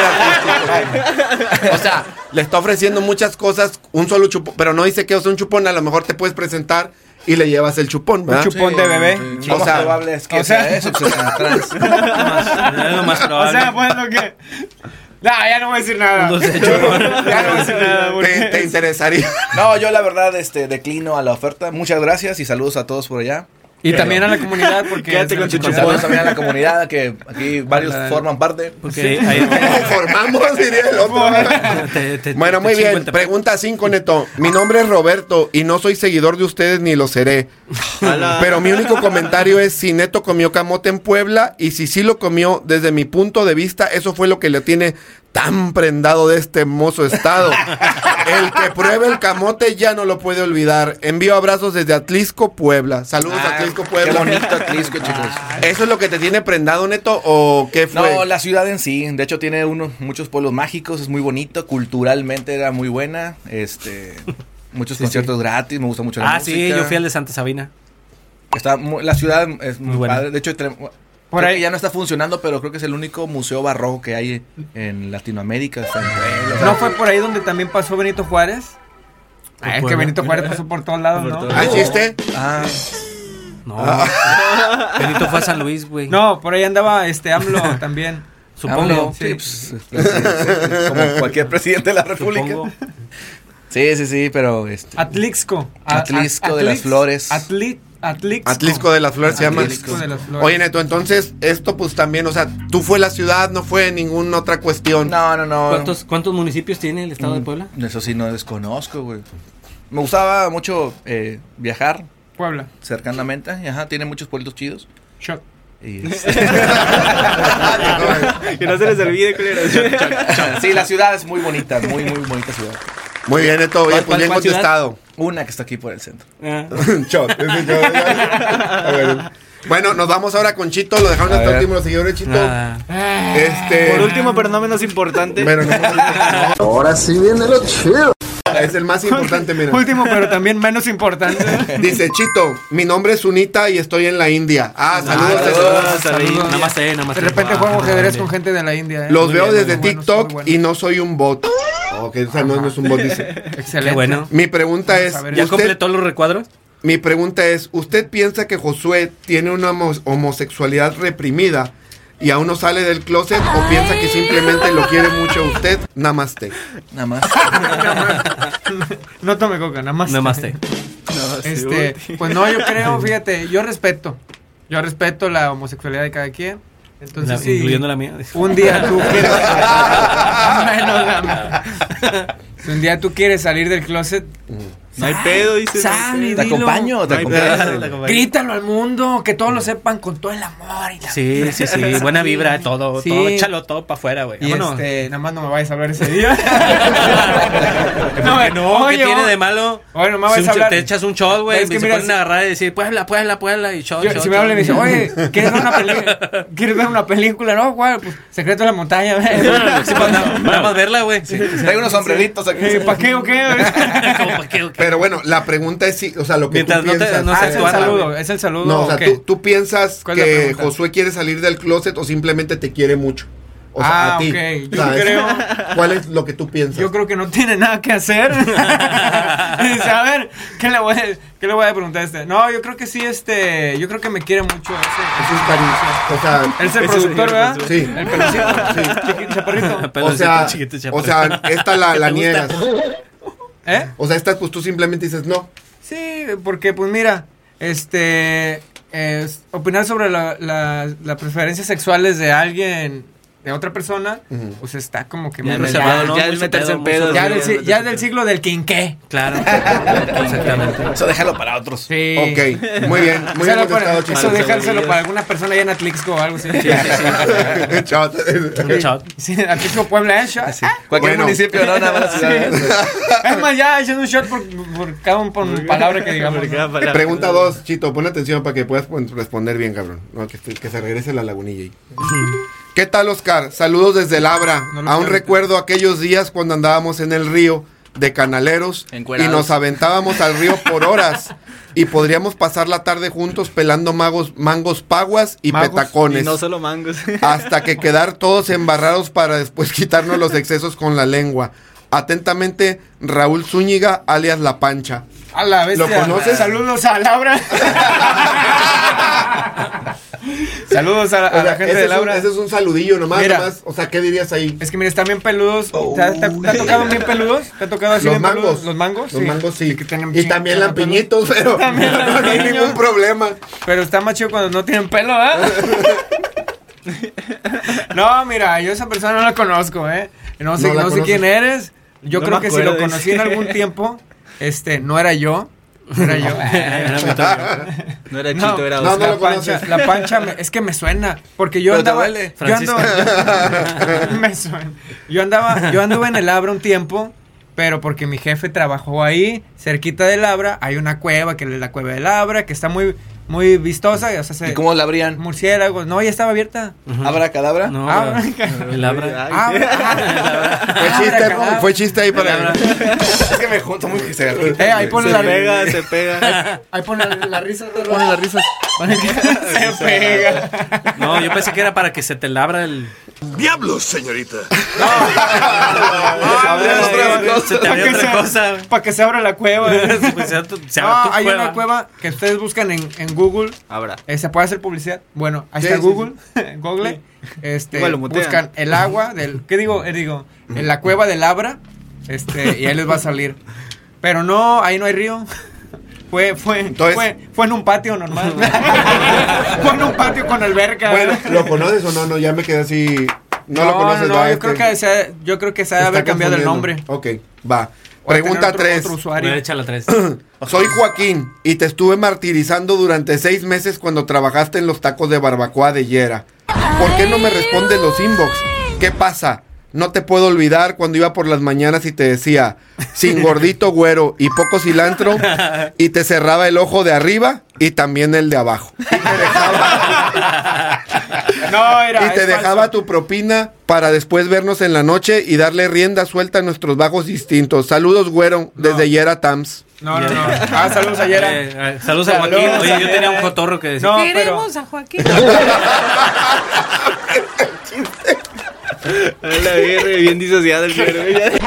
O sea, le está ofreciendo muchas cosas, un solo chupón, pero no dice que es un chupón. A lo mejor te puedes presentar y le llevas el chupón, ¿verdad? Un chupón sí, de bebé. Sí, sí. O sea, probable es que o sea, sea eso, pues, trans. Es lo más probable. O sea, pues lo que... No, ya no voy a decir nada. No sé, ya no voy a decir nada. ¿Te, ¿Te interesaría? No, yo la verdad este, declino a la oferta. Muchas gracias y saludos a todos por allá. Y también a la comunidad, porque... Quédate con Chucho. Saludos también a la comunidad, que aquí varios la, forman parte. Porque sí. ahí formamos, diría el otro. te, te, bueno, te, muy te bien. Pregunta cinco, Neto. Mi nombre es Roberto y no soy seguidor de ustedes ni lo seré. Pero mi único comentario es si Neto comió camote en Puebla y si sí lo comió, desde mi punto de vista, eso fue lo que le tiene tan prendado de este hermoso estado. El que pruebe el camote ya no lo puede olvidar. Envío abrazos desde Atlisco, Puebla. Saludos a Atlisco, Puebla. Qué bonito Atlisco, chicos. ¿Eso es lo que te tiene prendado, Neto, o qué fue? No, la ciudad en sí. De hecho, tiene unos, muchos pueblos mágicos. Es muy bonito. Culturalmente era muy buena. Este, muchos sí, conciertos sí. gratis. Me gusta mucho la ah, música. Ah, sí, yo fui al de Santa Sabina. Está muy, la ciudad es muy, muy buena. Padre. De hecho, por ahí ya no está funcionando, pero creo que es el único museo barroco que hay en Latinoamérica. Está en Puebla, ¿no fue por ahí donde también pasó Benito Juárez? Ah, es que Benito Juárez pasó por todos lados, ¿no? ¿Ah, chiste? Ah. No. Ah. Benito fue a San Luis, güey. No, por ahí andaba este AMLO también. Supongo. Sí. Sí, pues, como cualquier presidente de la República. Supongo. Sí, sí, sí, pero... Este, Atlixco. Atlixco Atlix, de las Flores. Atlixco. Atlixco. Atlisco de las Flores se llama. De las Flores. Oye, Neto, entonces, esto pues también, o sea, tú fue la ciudad, no fue ninguna otra cuestión. No, no, no. ¿Cuántos, cuántos municipios tiene el estado mm, de Puebla? Eso sí no desconozco, güey. Me gustaba mucho eh, viajar. Puebla. Cercanamente, ajá, tiene muchos pueblitos chidos. Shot. Y... que no se les olvide, culero. Sí, la ciudad es muy bonita, muy, muy bonita ciudad. Muy bien, Neto, bien, pues bien contestado. Una que está aquí por el centro. Ah. Shot, bueno, nos vamos ahora con Chito. Lo dejamos hasta el último, los seguidores, Chito. Ah. Este... Por último, pero no menos importante. Pero no, no. Ahora sí viene lo chido. Es el más importante, mira. Último, pero también menos importante. Dice Chito, mi nombre es Sunita y estoy en la India. Ah, saludos. Ah, saludos, saludos. Namaste, namaste. De repente juego ajedrez con gente de la India. ¿eh? Los muy veo bien, desde bueno, TikTok bueno. Y no soy un bot. Ok, o sea, no, no es un bot, dice. Excelente. Qué bueno. Mi pregunta es... ¿Ya completó los recuadros? Mi pregunta es, ¿usted piensa que Josué tiene una homosexualidad reprimida y aún no sale del closet o piensa que simplemente lo quiere mucho a usted? Namaste. Namaste. No tome coca, namaste. Namaste. Este, pues no, yo creo, fíjate, yo respeto. Yo respeto la homosexualidad de cada quien. Entonces, la, sí, incluyendo la mía. Un día tú quieres... Menos la mía. Si un día tú quieres salir del closet... No hay pedo, dice. Sal, te acompaño, te acompaño. Grítalo al mundo, que todos lo sepan con todo el amor. Y la sí, sí, sí, sí, buena vibra, todo, sí. Todo, échalo todo para afuera, güey. Y este, nada más no me vayas a hablar ese día. no, no, ¿qué tiene de malo? Oye, no me vayas a hablar. Te echas un shot, güey, se ponen a agarrar y decir, Puebla, Puebla, Puebla, y shot, yo, shot. Si me hablan y me dicen, oye, ¿quieres ver una película? ¿Quieres ver una película? No, güey, pues, Secreto de la Montaña, güey. Sí, pues, nada más verla, güey. Hay unos sombreritos aquí. ¿Para qué o qué? ¿Para qué o qué? Pero bueno, la pregunta pregunta es si, o sea, lo que Mientras tú no piensas. Te, no ah, es el saludo, es el saludo. No, o sea, okay. tú, tú piensas que Josué quiere salir del closet o simplemente te quiere mucho. O sea, ah, a ti. ok. Yo ¿sabes? creo. ¿Cuál es lo que tú piensas? Yo creo que no tiene nada que hacer. Dice, a ver, ¿qué le voy a, qué le voy a preguntar a este? No, yo creo que sí, este, yo creo que me quiere mucho ese. Ese es cariño. O sea, él es el productor, ¿verdad? Sí. El pelucito, sí. Chiquito, chaparrito. O sea, o sea, esta la, la niegas. ¿Eh? O sea, esta pues tú simplemente dices no. Sí, porque pues mira, este, eh, opinar sobre la, la, las preferencias sexuales de alguien, de otra persona, uh-huh. pues está como que... Ya, muy ya, ¿no? ya es meterse en pedo. Ya, del, ya es del siglo del quinqué. Claro. Exactamente. Eso déjalo para otros. Sí. Ok, muy bien. Muy bien para, eso dejárselo para alguna persona allá en Atlixco o algo así. Sí, sí, sí. Shot. Shot. Sí, Atlixco, Puebla, ¿eh? Shot. Sí. Cualquier bueno. municipio, no, nada más. Sí. Es más, ya echen un shot por, por cada un, por palabra que digamos. ¿no? Pregunta dos, Chito, pon atención para que puedas responder bien, cabrón. No, que, que se regrese la lagunilla ahí. ¿Qué tal, Oscar? Saludos desde Labra. No Aún quiero. recuerdo aquellos días cuando andábamos en el río de canaleros y nos aventábamos al río por horas y podríamos pasar la tarde juntos pelando magos, mangos paguas y magos, petacones. Y no solo mangos. Hasta que quedar todos embarrados para después quitarnos los excesos con la lengua. Atentamente, Raúl Zúñiga, alias La Pancha. A la bestia. ¿Lo conoces? Saludos a Labra. Saludos a, a o sea, la gente de Laura. Un, ese es un saludillo nomás, mira, nomás. O sea, ¿qué dirías ahí? Es que mira, están bien peludos. Oh, ¿Te, te, te ha tocado bien peludos? ¿Te ha tocado así los bien mangos. peludos? Los mangos. Los sí. mangos, sí. Y, y también lampiñitos, pero también no, no hay ningún problema. Pero está más chido cuando no tienen pelo, ¿eh? No, mira, yo esa persona no la conozco, ¿eh? No sé, no, no sé quién eres. Yo no creo que si lo conocí en algún tiempo, este, no era yo. No era yo. No era Chito, no, era Oscar. No, no la pancha, la pancha me, es que me suena. Porque yo andaba. Yo, andaba yo, me suena. Yo andaba, yo anduve en el Abra un tiempo. Pero porque mi jefe trabajó ahí, cerquita del Abra, hay una cueva, que es la cueva del Abra, que está muy, muy vistosa. O sea, se, ¿y cómo la abrían? Murciélagos. No, ya estaba abierta. Uh-huh. ¿Abra cadabra? No, Abra, el Abra. Fue chiste, fue chiste ahí para... Es que me junto muy que se... Eh, ahí pone se la pega, se pega. Ahí pone la, la risa, pone la risa. Se, se pega. No, yo pensé que era para que se te labra el... ¡Diablos, señorita! No, se te abre otra cosa. Para que se abra la cueva. Pues se, se no, hay cueva. Una cueva que ustedes buscan en, en Google. Abra. Eh, se puede hacer publicidad. Bueno, ahí está sí, Google. Sí, sí. Google. Sí. Este, bueno, buscan el agua del... ¿Qué digo? Eh, digo, en la cueva del Abra. Este, y ahí les va a salir. Pero no, ahí no hay río. Fue, fue, Entonces, fue, fue en un patio normal. Fue en un patio con alberca. Bueno, ¿lo conoces o no? No, ya me quedé así. No, no lo conoces. No, no, yo, este... creo que sea, yo creo que se debe haber cambiado el nombre. Ok, va. Pregunta tres. Soy Joaquín y te estuve martirizando durante seis meses cuando trabajaste en los tacos de barbacoa de Yera. ¿Por qué no me respondes los inbox? ¿Qué pasa? No te puedo olvidar cuando iba por las mañanas y te decía, sin gordito güero y poco cilantro, y te cerraba el ojo de arriba y también el de abajo. Y te dejaba, no, era, y te dejaba tu propina para después vernos en la noche y darle rienda suelta a nuestros bajos instintos. Saludos, güero, no. desde Yera Tams. No, no, no. Ah, saludos a Yera. Eh, eh, saludos a Joaquín. Saludos Oye, a yo Yera. Tenía un cotorro que decía, no, queremos pero... a Joaquín. A la verga, bien disociado el güero.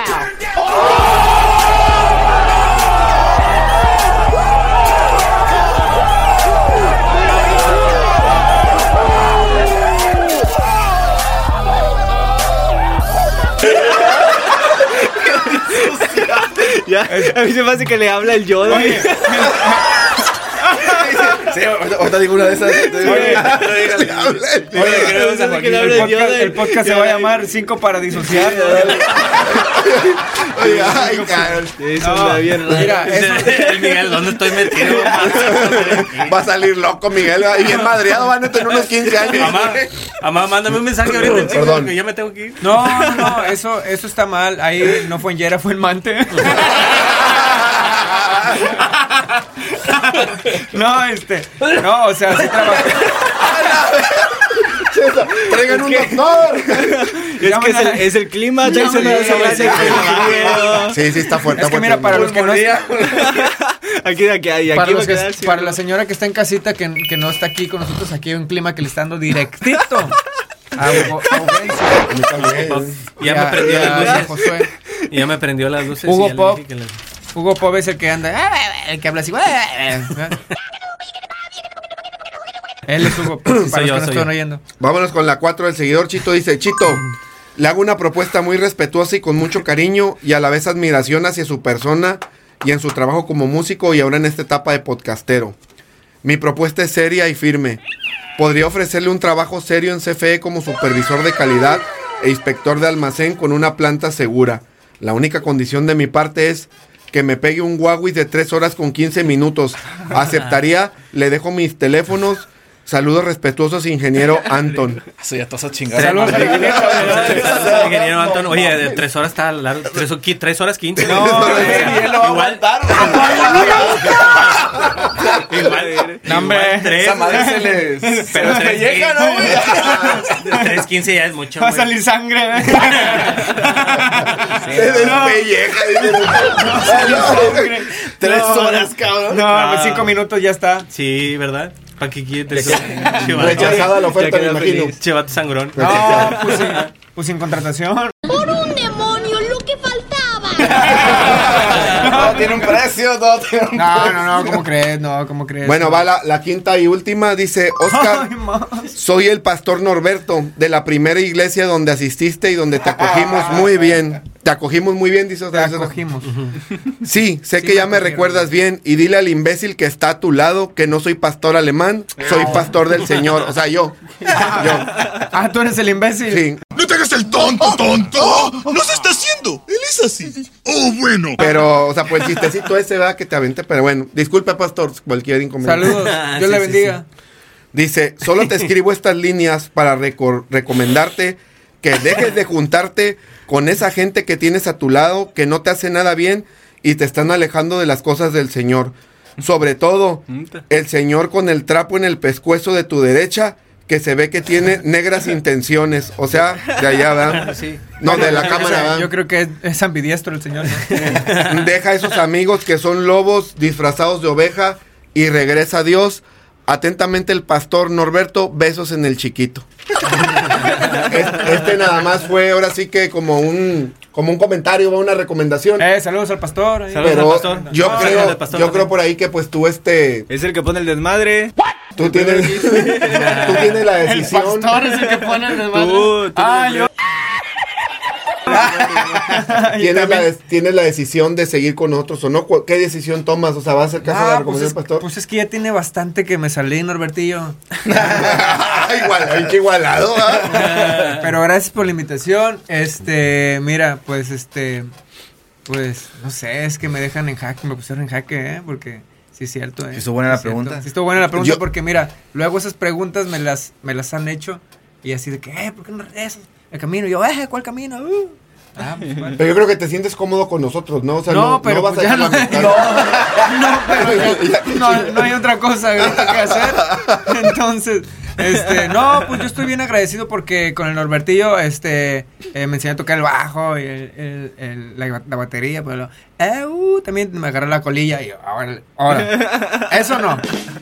Ya, a mí se me hace que le habla el Yoda. Oye, sí, ahorita digo una de esas. Oye, el podcast se va a llamar Cinco para disociar. Oye, ay, cabrón. Eso está bien. Mira, el Miguel, ¿dónde estoy metido? Va a salir loco, Miguel. Y bien madreado, van a tener unos quince años. Mamá, mamá, mándame un mensaje ahorita. Perdón. Que ya me tengo que ir. No, no, no, eso, eso está mal. Ahí no fue en Yera, fue en Mante. No, este, no, o sea, sí trabajé. Traigan un doctor. Es que es el, es el clima. Sí, sí, está fuerte. Es que mira, para los que no aquí, aquí, aquí, para, los que, para la señora que está en casita, que, que no está aquí con nosotros, aquí hay un clima que le está dando directito. A Hugo, ya me prendió las luces. Ya me prendió las luces. Hugo Pop. Hugo Pop es el que anda, el que habla así. Él es Hugo Pop, para los que no están oyendo. Vámonos con la cuatro del seguidor. Chito dice, Chito, le hago una propuesta muy respetuosa y con mucho cariño y a la vez admiración hacia su persona y en su trabajo como músico y ahora en esta etapa de podcastero. Mi propuesta es seria y firme. Podría ofrecerle un trabajo serio en C F E como supervisor de calidad e inspector de almacén con una planta segura. La única condición de mi parte es que me pegue un Huawei de tres horas con quince minutos. Aceptaría, le dejo mis teléfonos. Saludos respetuosos, ingeniero Anton. Eso ya todas a chingar. Saludos al ingeniero. Ingeniero Anton. Oye, de tres horas está largo. Tres, tres horas quince. No, él lo va a aguantar. Igual. No, hombre. Tres. Esa madre se les... Pero se pelleja, ¿no, güey? tres quince ya es mucho, va a salir sangre. Se despelleja. Tres horas, cabrón. No, cinco minutos ya está. Sí, ¿verdad? ¿Para qué quieres? Rechazada la oferta, me imagino. Chevato sangrón. No, pues sin, pues sin contratación. Por un demonio, lo que faltaba. No, Todo tiene un precio, todo tiene un No, precio. no, no, ¿cómo crees? No, ¿cómo crees? Bueno, va la, la quinta y última. Dice, Oscar, soy el pastor Norberto de la primera iglesia donde asististe y donde te acogimos muy bien. Te acogimos muy bien, dice. Te acogimos. Sí, sé Sí, que me ya me acogieron. recuerdas bien. Y dile al imbécil que está a tu lado que no soy pastor alemán, soy pastor del Señor. O sea, yo. yo. Ah, tú eres el imbécil. Sí. ¡No te hagas el tonto, tonto! ¡No se está haciendo! Él es así. ¡Oh, bueno! Pero, o sea, pues el chistecito ese va que te aventé. Pero bueno, disculpe, pastor, cualquier inconveniente. Saludos. Dios le bendiga. Dice, solo te escribo estas líneas para reco- recomendarte que dejes de juntarte con esa gente que tienes a tu lado, que no te hace nada bien y te están alejando de las cosas del Señor. Sobre todo, el Señor con el trapo en el pescuezo de tu derecha, que se ve que tiene negras intenciones. O sea, de allá, ¿verdad? Sí. No, de la cámara, ¿verdad? Yo creo que es, es ambidiestro el señor, ¿no? Deja a esos amigos que son lobos disfrazados de oveja y regresa a Dios. Atentamente el pastor Norberto, besos en el chiquito. Este, este nada más fue ahora sí que como un como un comentario, una recomendación. Eh, saludos al pastor. Saludos Pero al pastor. yo No, creo, saludos al pastor yo también. creo por ahí que pues tú este, Es el que pone el desmadre. tú tienes, tú tienes la decisión. El pastor es el que pone el desmadre. Tú, tú Ah, tienes- yo. Tienes la, de- tienes la decisión de seguir con otros o no. ¿Qué decisión tomas? O sea, ¿vas a hacer caso de la Ah, pues recomendación es, del pastor? pues es que ya tiene bastante que me salí, Norbertillo. Igual, ay, qué igualado, ¿ah? Pero gracias por la invitación. Este, mira, pues este, pues no sé, es que me dejan en jaque, me pusieron en jaque, ¿eh? Porque sí es cierto, ¿eh? Sí estuvo buena la Sí es cierto. pregunta. Sí estuvo buena la pregunta Yo- porque mira, luego esas preguntas me las, me las han hecho y así de que, eh, ¿por qué no regresas? El camino, y yo, eh, ¿cuál camino? Uh. Ah, pues, bueno. Pero yo creo que te sientes cómodo con nosotros, ¿no? O sea, No, no, pero no vas pues a ya echar no, la mitad. no, pero ya- no, no hay otra cosa ahorita que hacer. Entonces, este, no, pues yo estoy bien agradecido porque con el Norbertillo, este, eh, me enseñó a tocar el bajo y el, el- el- la, la batería, pero eh, uh, también me agarró la colilla y yo, ahora, ahora, eso no,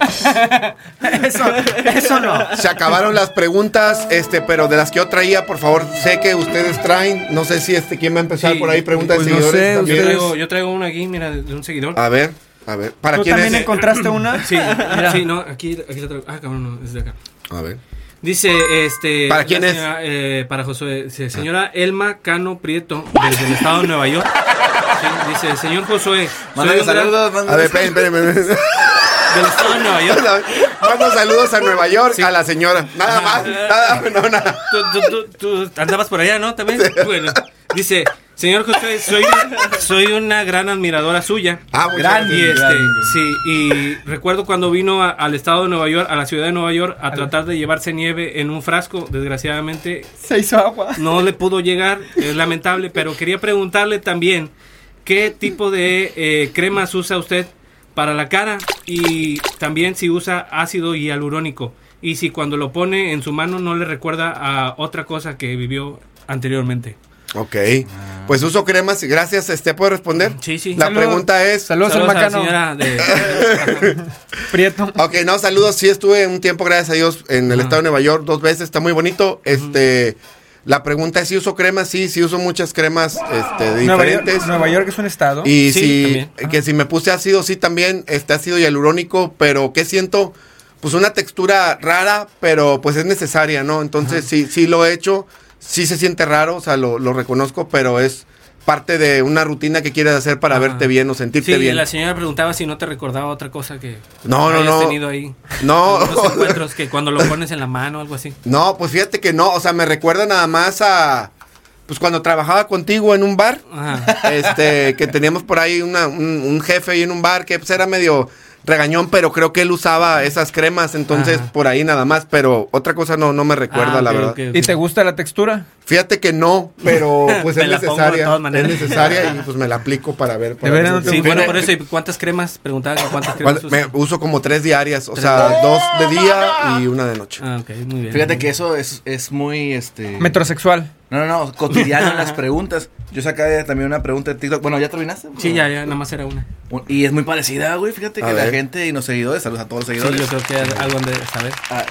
eso, eso no. Se acabaron las preguntas, este, pero de las que yo traía, por favor, sé que ustedes traen, no sé si este, ¿quién va a empezar Sí, por ahí? Preguntas pues de no seguidores sé, Yo también. traigo, yo traigo una aquí, mira, de un seguidor. A ver, a ver, ¿para ¿Tú quién también es? encontraste una? Sí, sí, no, aquí, aquí la traigo. Ah, cabrón, no, es de acá. A ver. Dice, este... ¿Para quién la es? señora, eh, para Josué. Dice, señora Elma Cano Prieto, desde el estado de Nueva York. Sí, dice, señor Josué. soy Mándale un gran- saludos, mándale A ver, esperen, esperen, esperen. Del estado de Nueva York. Mando saludos a Nueva York, Sí. a la señora. Nada más, nada, no, nada. Tú, tú, tú, tú andabas por allá, ¿no? También. Bueno, dice, señor Josué, soy, soy una gran admiradora suya. Ah, muchas Gran, gracias. y este, gran. sí, y recuerdo cuando vino a- al estado de Nueva York, a la ciudad de Nueva York, a tratar de llevarse nieve en un frasco. Desgraciadamente, Se hizo agua. no le pudo llegar, es lamentable, pero quería preguntarle también qué tipo de eh, cremas usa usted para la cara y también si usa ácido hialurónico y si cuando lo pone en su mano no le recuerda a otra cosa que vivió anteriormente. Ok, pues uso cremas, gracias, este, ¿puedo responder? Sí, sí. La Saludos. pregunta es... Saludos, Saludos al a la Macano. señora de... Prieto. Ok, no, saludos, sí estuve un tiempo, gracias a Dios, en el Ajá. estado de Nueva York, dos veces, está muy bonito, este... La pregunta es si uso cremas, sí, sí uso muchas cremas, este, de Nueva York, diferentes. Nueva York es un estado. Y Sí, si, también. que si me puse ácido, sí también, este ácido hialurónico, pero ¿qué siento? Pues una textura rara, pero pues es necesaria, ¿no? Entonces sí, sí lo he hecho, sí se siente raro, o sea, lo, lo reconozco, pero es parte de una rutina que quieres hacer para Ajá. verte bien o sentirte Sí, bien. la señora preguntaba si no te recordaba otra cosa que No, no, hayas no. tenido ahí. No. Unos encuentros que cuando lo pones en la mano o algo así. No, pues fíjate que no, o sea, me recuerda nada más a... Pues cuando trabajaba contigo en un bar, Ajá. este, que teníamos por ahí una, un, un jefe ahí en un bar que pues era medio regañón, pero creo que él usaba esas cremas, entonces Ajá. por ahí nada más, pero otra cosa no, no me recuerda, Ah, la ok, verdad. ok, ok. ¿Y te gusta la textura? Fíjate que no, pero pues Me es la pongo de necesaria, todas es maneras. necesaria y pues me la aplico para ver. Para veras ver no te si- Sí, gusta? bueno, por eso, ¿y cuántas cremas? Preguntaba que cuántas cremas Cuando- me usas. uso como tres diarias, o sea, dos de día y una de noche. Ah, ok, muy bien. Fíjate que eso es, es muy, este... Metrosexual. No, no, no, cotidiano en las preguntas. Yo saqué también una pregunta de TikTok. Bueno, ¿ya terminaste? Sí, ya, ya, nada más era una. Y es muy parecida, güey. Fíjate A que ver. la gente y los seguidores, saludos a todos los Sí, seguidores. yo creo que algo han de saber. Ah,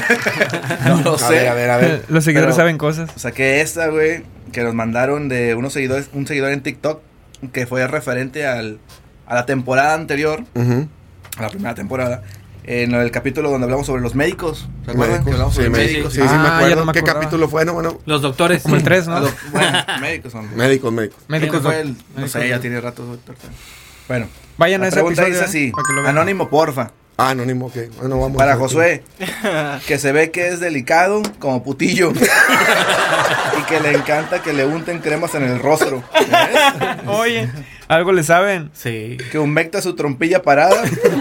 no lo A sé. ver, a ver, a ver. Los seguidores Pero- saben cosas. Saqué esta, güey, que nos mandaron de unos seguidores, un seguidor en TikTok que fue referente al, a la temporada anterior, uh-huh. a la primera temporada, en el capítulo donde hablamos sobre los médicos. ¿Se acuerdan? Que hablamos Sí, sobre médicos. Sí, médicos. sí, Ah, me ya acuerdo. no me ¿Qué acordaba. capítulo fue? No, bueno. Los doctores. Como el tres, ¿no? Ah, do- bueno, médicos son. Médicos, médicos. Médicos, ¿Quién fue el- doc- no médicos, sé, ya doc- tiene rato, doctor. Bueno, Vayan a la ese pregunta episodio, dice así: ¿eh? Para que lo vean. Anónimo, porfa. Ah, anónimo, ok. Bueno, vamos. Para a- Josué, que se ve que es delicado como putillo y que le encanta que le unten cremas en el rostro. ¿Ves? Oye, algo le saben. Sí. Que humecta su trompilla parada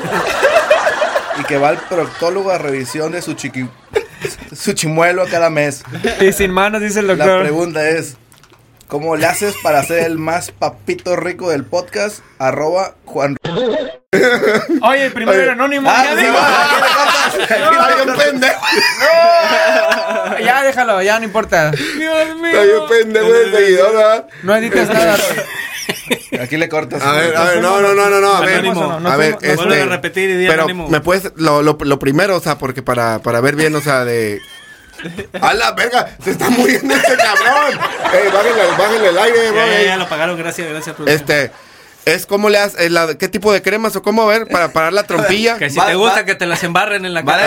y que va al proctólogo a revisión de su chiqui su chimuelo cada mes. Y sin manos, dice el La doctor. pregunta es: ¿cómo le haces para ser el más papito rico del podcast? Arroba Juan. Oye, primero el anónimo. Ah, ya, sí, digo. va, Está bien pendejo. No, ya déjalo, ya no importa. Dios mío. Está bien pendejo el seguidor, ¿verdad? No edites nada. Aquí le cortas. A ver, a ver, no, no, no, no, no, a ver, Anónimo. a ver, Nos Vuelve a este, repetir y di pero anónimo. me puedes, lo, lo, lo primero, o sea, porque para, para ver bien, o sea, de, a la verga, se está muriendo este cabrón, eh, bájenle, bájenle el aire, Ya, bro, ya, eh. ya lo pagaron, gracias, gracias. producción. este, es como le haces, la, qué tipo de cremas o cómo, a ver, para parar la trompilla. Que si Va- te gusta va- que te las embarren en la Va de,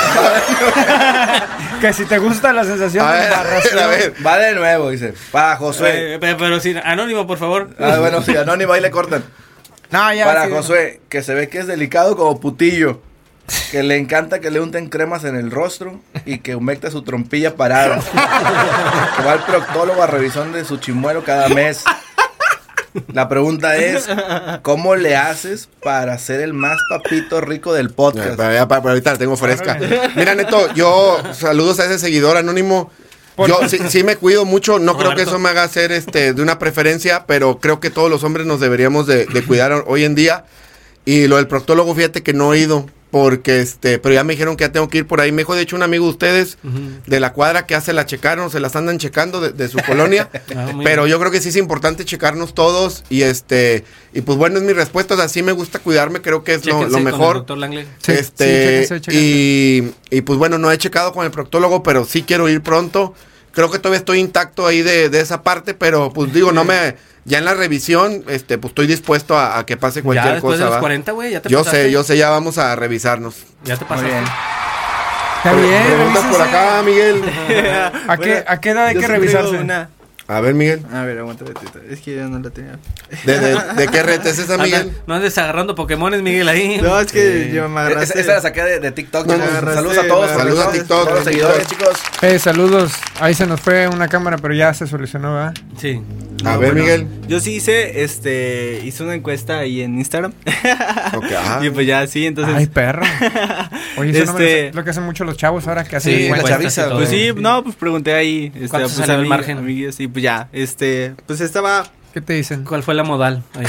cara. Que si te gusta la sensación A de ver, a ver, a ver. va de nuevo, dice. Para Josué. Eh, pe- pero sí, anónimo, por favor. Ah, bueno, sí, anónimo, ahí le cortan. No, ya. Para sí. Josué, que se ve que es delicado como putillo. Que le encanta que le unten cremas en el rostro y que humecta su trompilla parada. Que va al proctólogo a revisión de su chimuelo cada mes. La pregunta es: ¿cómo le haces para ser el más papito rico del Ya, podcast? para, ya, para, para ahorita la tengo fresca. Mira, Neto, yo saludos a ese seguidor anónimo. Yo sí, sí me cuido mucho, no creo que eso me haga ser este de una preferencia, pero creo que todos los hombres nos deberíamos de, de cuidar hoy en día. Y lo del proctólogo, fíjate que no he ido, porque este, pero ya me dijeron que ya tengo que ir por ahí. Me dijo, de hecho, un amigo de ustedes, uh-huh, de la cuadra, que hace la checaron, se las andan checando de, de su colonia. Ah, pero bien. Yo creo que sí es importante checarnos todos. Y este, y pues bueno, es mi respuesta. O sea, sí me gusta cuidarme, creo que es lo, lo mejor. Doctor Langley. Sí, este, sí, chéquense, chéquense. Y, y pues bueno, no he checado con el proctólogo, pero sí quiero ir pronto. Creo que todavía estoy intacto ahí de, de esa parte, pero pues digo, no me... Ya en la revisión, este, pues estoy dispuesto a, a que pase cualquier ya después cosa. De los ¿va? cuarenta, güey, ya te Yo pasaste. sé, yo sé, ya vamos a revisarnos. Ya te pasaste. Está bien. Preguntas por acá, Miguel. ¿A qué, ¿A qué edad hay que revisarse? Una... A ver, Miguel. A ver, aguántame, tita. Es que yo no la tenía. ¿De, de, de qué red es esa, Miguel? Anda, no andes agarrando Pokémones, Miguel, ahí. No, es que eh, yo me agarraste. Esa, esa la saqué de, de TikTok. No, chicos. no, saludos a todos. Saludos a TikTok. Todos los seguidores, chicos. Eh, saludos. Ahí se nos fue una cámara, pero ya se solucionó, ¿verdad? Sí. A No, ver, bueno, Miguel. Yo sí hice, este, hice una encuesta ahí en Instagram. Okay, ajá. Y pues ya, sí, entonces. Ay, perro. Oye, eso no me Este- lo, sé, lo que hacen mucho los chavos ahora que hacen Sí, encuestas. la chaviza, todo. Pues sí, no, pues pregunté ahí. Este, ¿Cuánto pues salió el amig- margen? amigues, y pues ya, este, pues estaba, ¿Qué te dicen? ¿Cuál fue la modal? Ahí.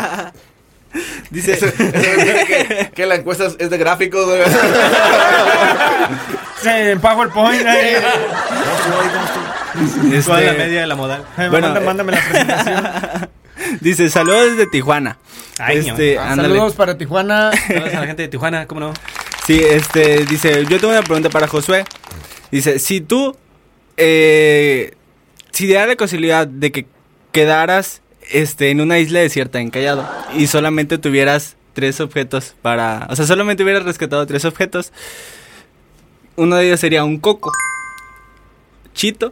dice, Eso significa que, que la encuesta es de gráficos. güey. Sí, en PowerPoint. Eh. ¿Cuál es la este, media de la modal? Eh, Bueno, manda- eh. mándame la presentación. dice, saludos desde Tijuana. Ay, este, Ah, ándale. saludos para Tijuana. Saludos a la gente de Tijuana, ¿cómo no? Sí, este, dice, yo tengo una pregunta para Josué. Dice, si tú, eh, si diera la posibilidad de que quedaras, este, en una isla desierta, encallado, y solamente tuvieras tres objetos para, o sea, solamente hubieras rescatado tres objetos, uno de ellos sería un coco, Chito,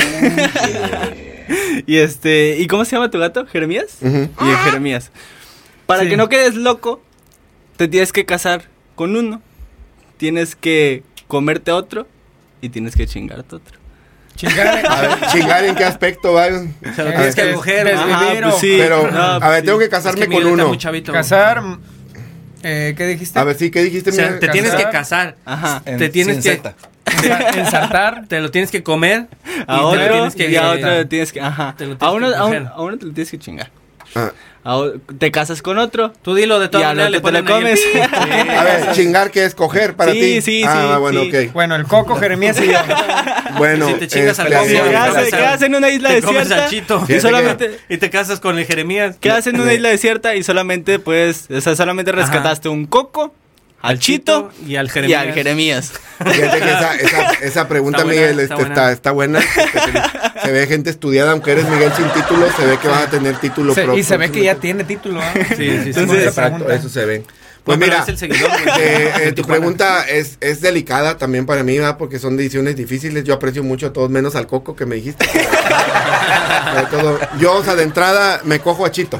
y este, ¿y cómo se llama tu gato? ¿Jeremías? Uh-huh. Y Jeremías. Para Sí. que no quedes loco, te tienes que casar con uno. Tienes que comerte otro y tienes que chingarte otro. Chingar. A ver, chingar en qué aspecto, va. O sea, lo tienes que coger, ¿no? Ajá, Desvivir pues o- sí. Pero, No, a pues ver, sí. tengo que Es casarme que con Miguel está uno. muy chavito. Casar. Eh, ¿Qué dijiste? A ver, sí, ¿qué dijiste, O sea, Miguel? te tienes que Casar. casar. Ajá. En- Te tienes sin que- Z. Ensa- Ensartar. Te lo tienes que comer. A y te lo otro tienes que y a eh, otro le tienes que, ajá. te lo tienes A uno, que a, un- coger. a uno te lo tienes que chingar. Ah. A o- te casas con otro. Tú dilo de Y todas al maneras, le otro te lo ponen ahí el comes. pi. Sí. A ver, chingar, ¿qué es coger para Sí, ti? sí, ah, sí, bueno, sí. ok. Bueno, el Coco, Jeremías y yo. Bueno, Si te chingas al este, coco, ¿Qué sí, ya haces? casas- ¿Qué haces en una isla Te comes desierta? al Chito. Y Fíjate solamente... Y te casas con el Jeremías. ¿Qué haces en una isla desierta y solamente, pues, o sea, solamente rescataste un coco, al Chito y al Jeremías. Y al Jeremías. Fíjate que esa, esa, esa pregunta, está Miguel, buena, está, este, buena. Está, está buena. Se ve gente estudiada, aunque eres Miguel sin título, se ve que vas a tener título se, propio. Y se ve que ya tiene título. ¿eh? Sí, sí, sí. Entonces, exacto, eso se ve. Pues no, mira, es el seguidor, eh, eh, tu pregunta es, es delicada también para mí, ¿verdad? Porque son decisiones difíciles. Yo aprecio mucho a todos, menos al Coco que me dijiste. todo. Yo, o sea, de entrada, me cojo a Chito.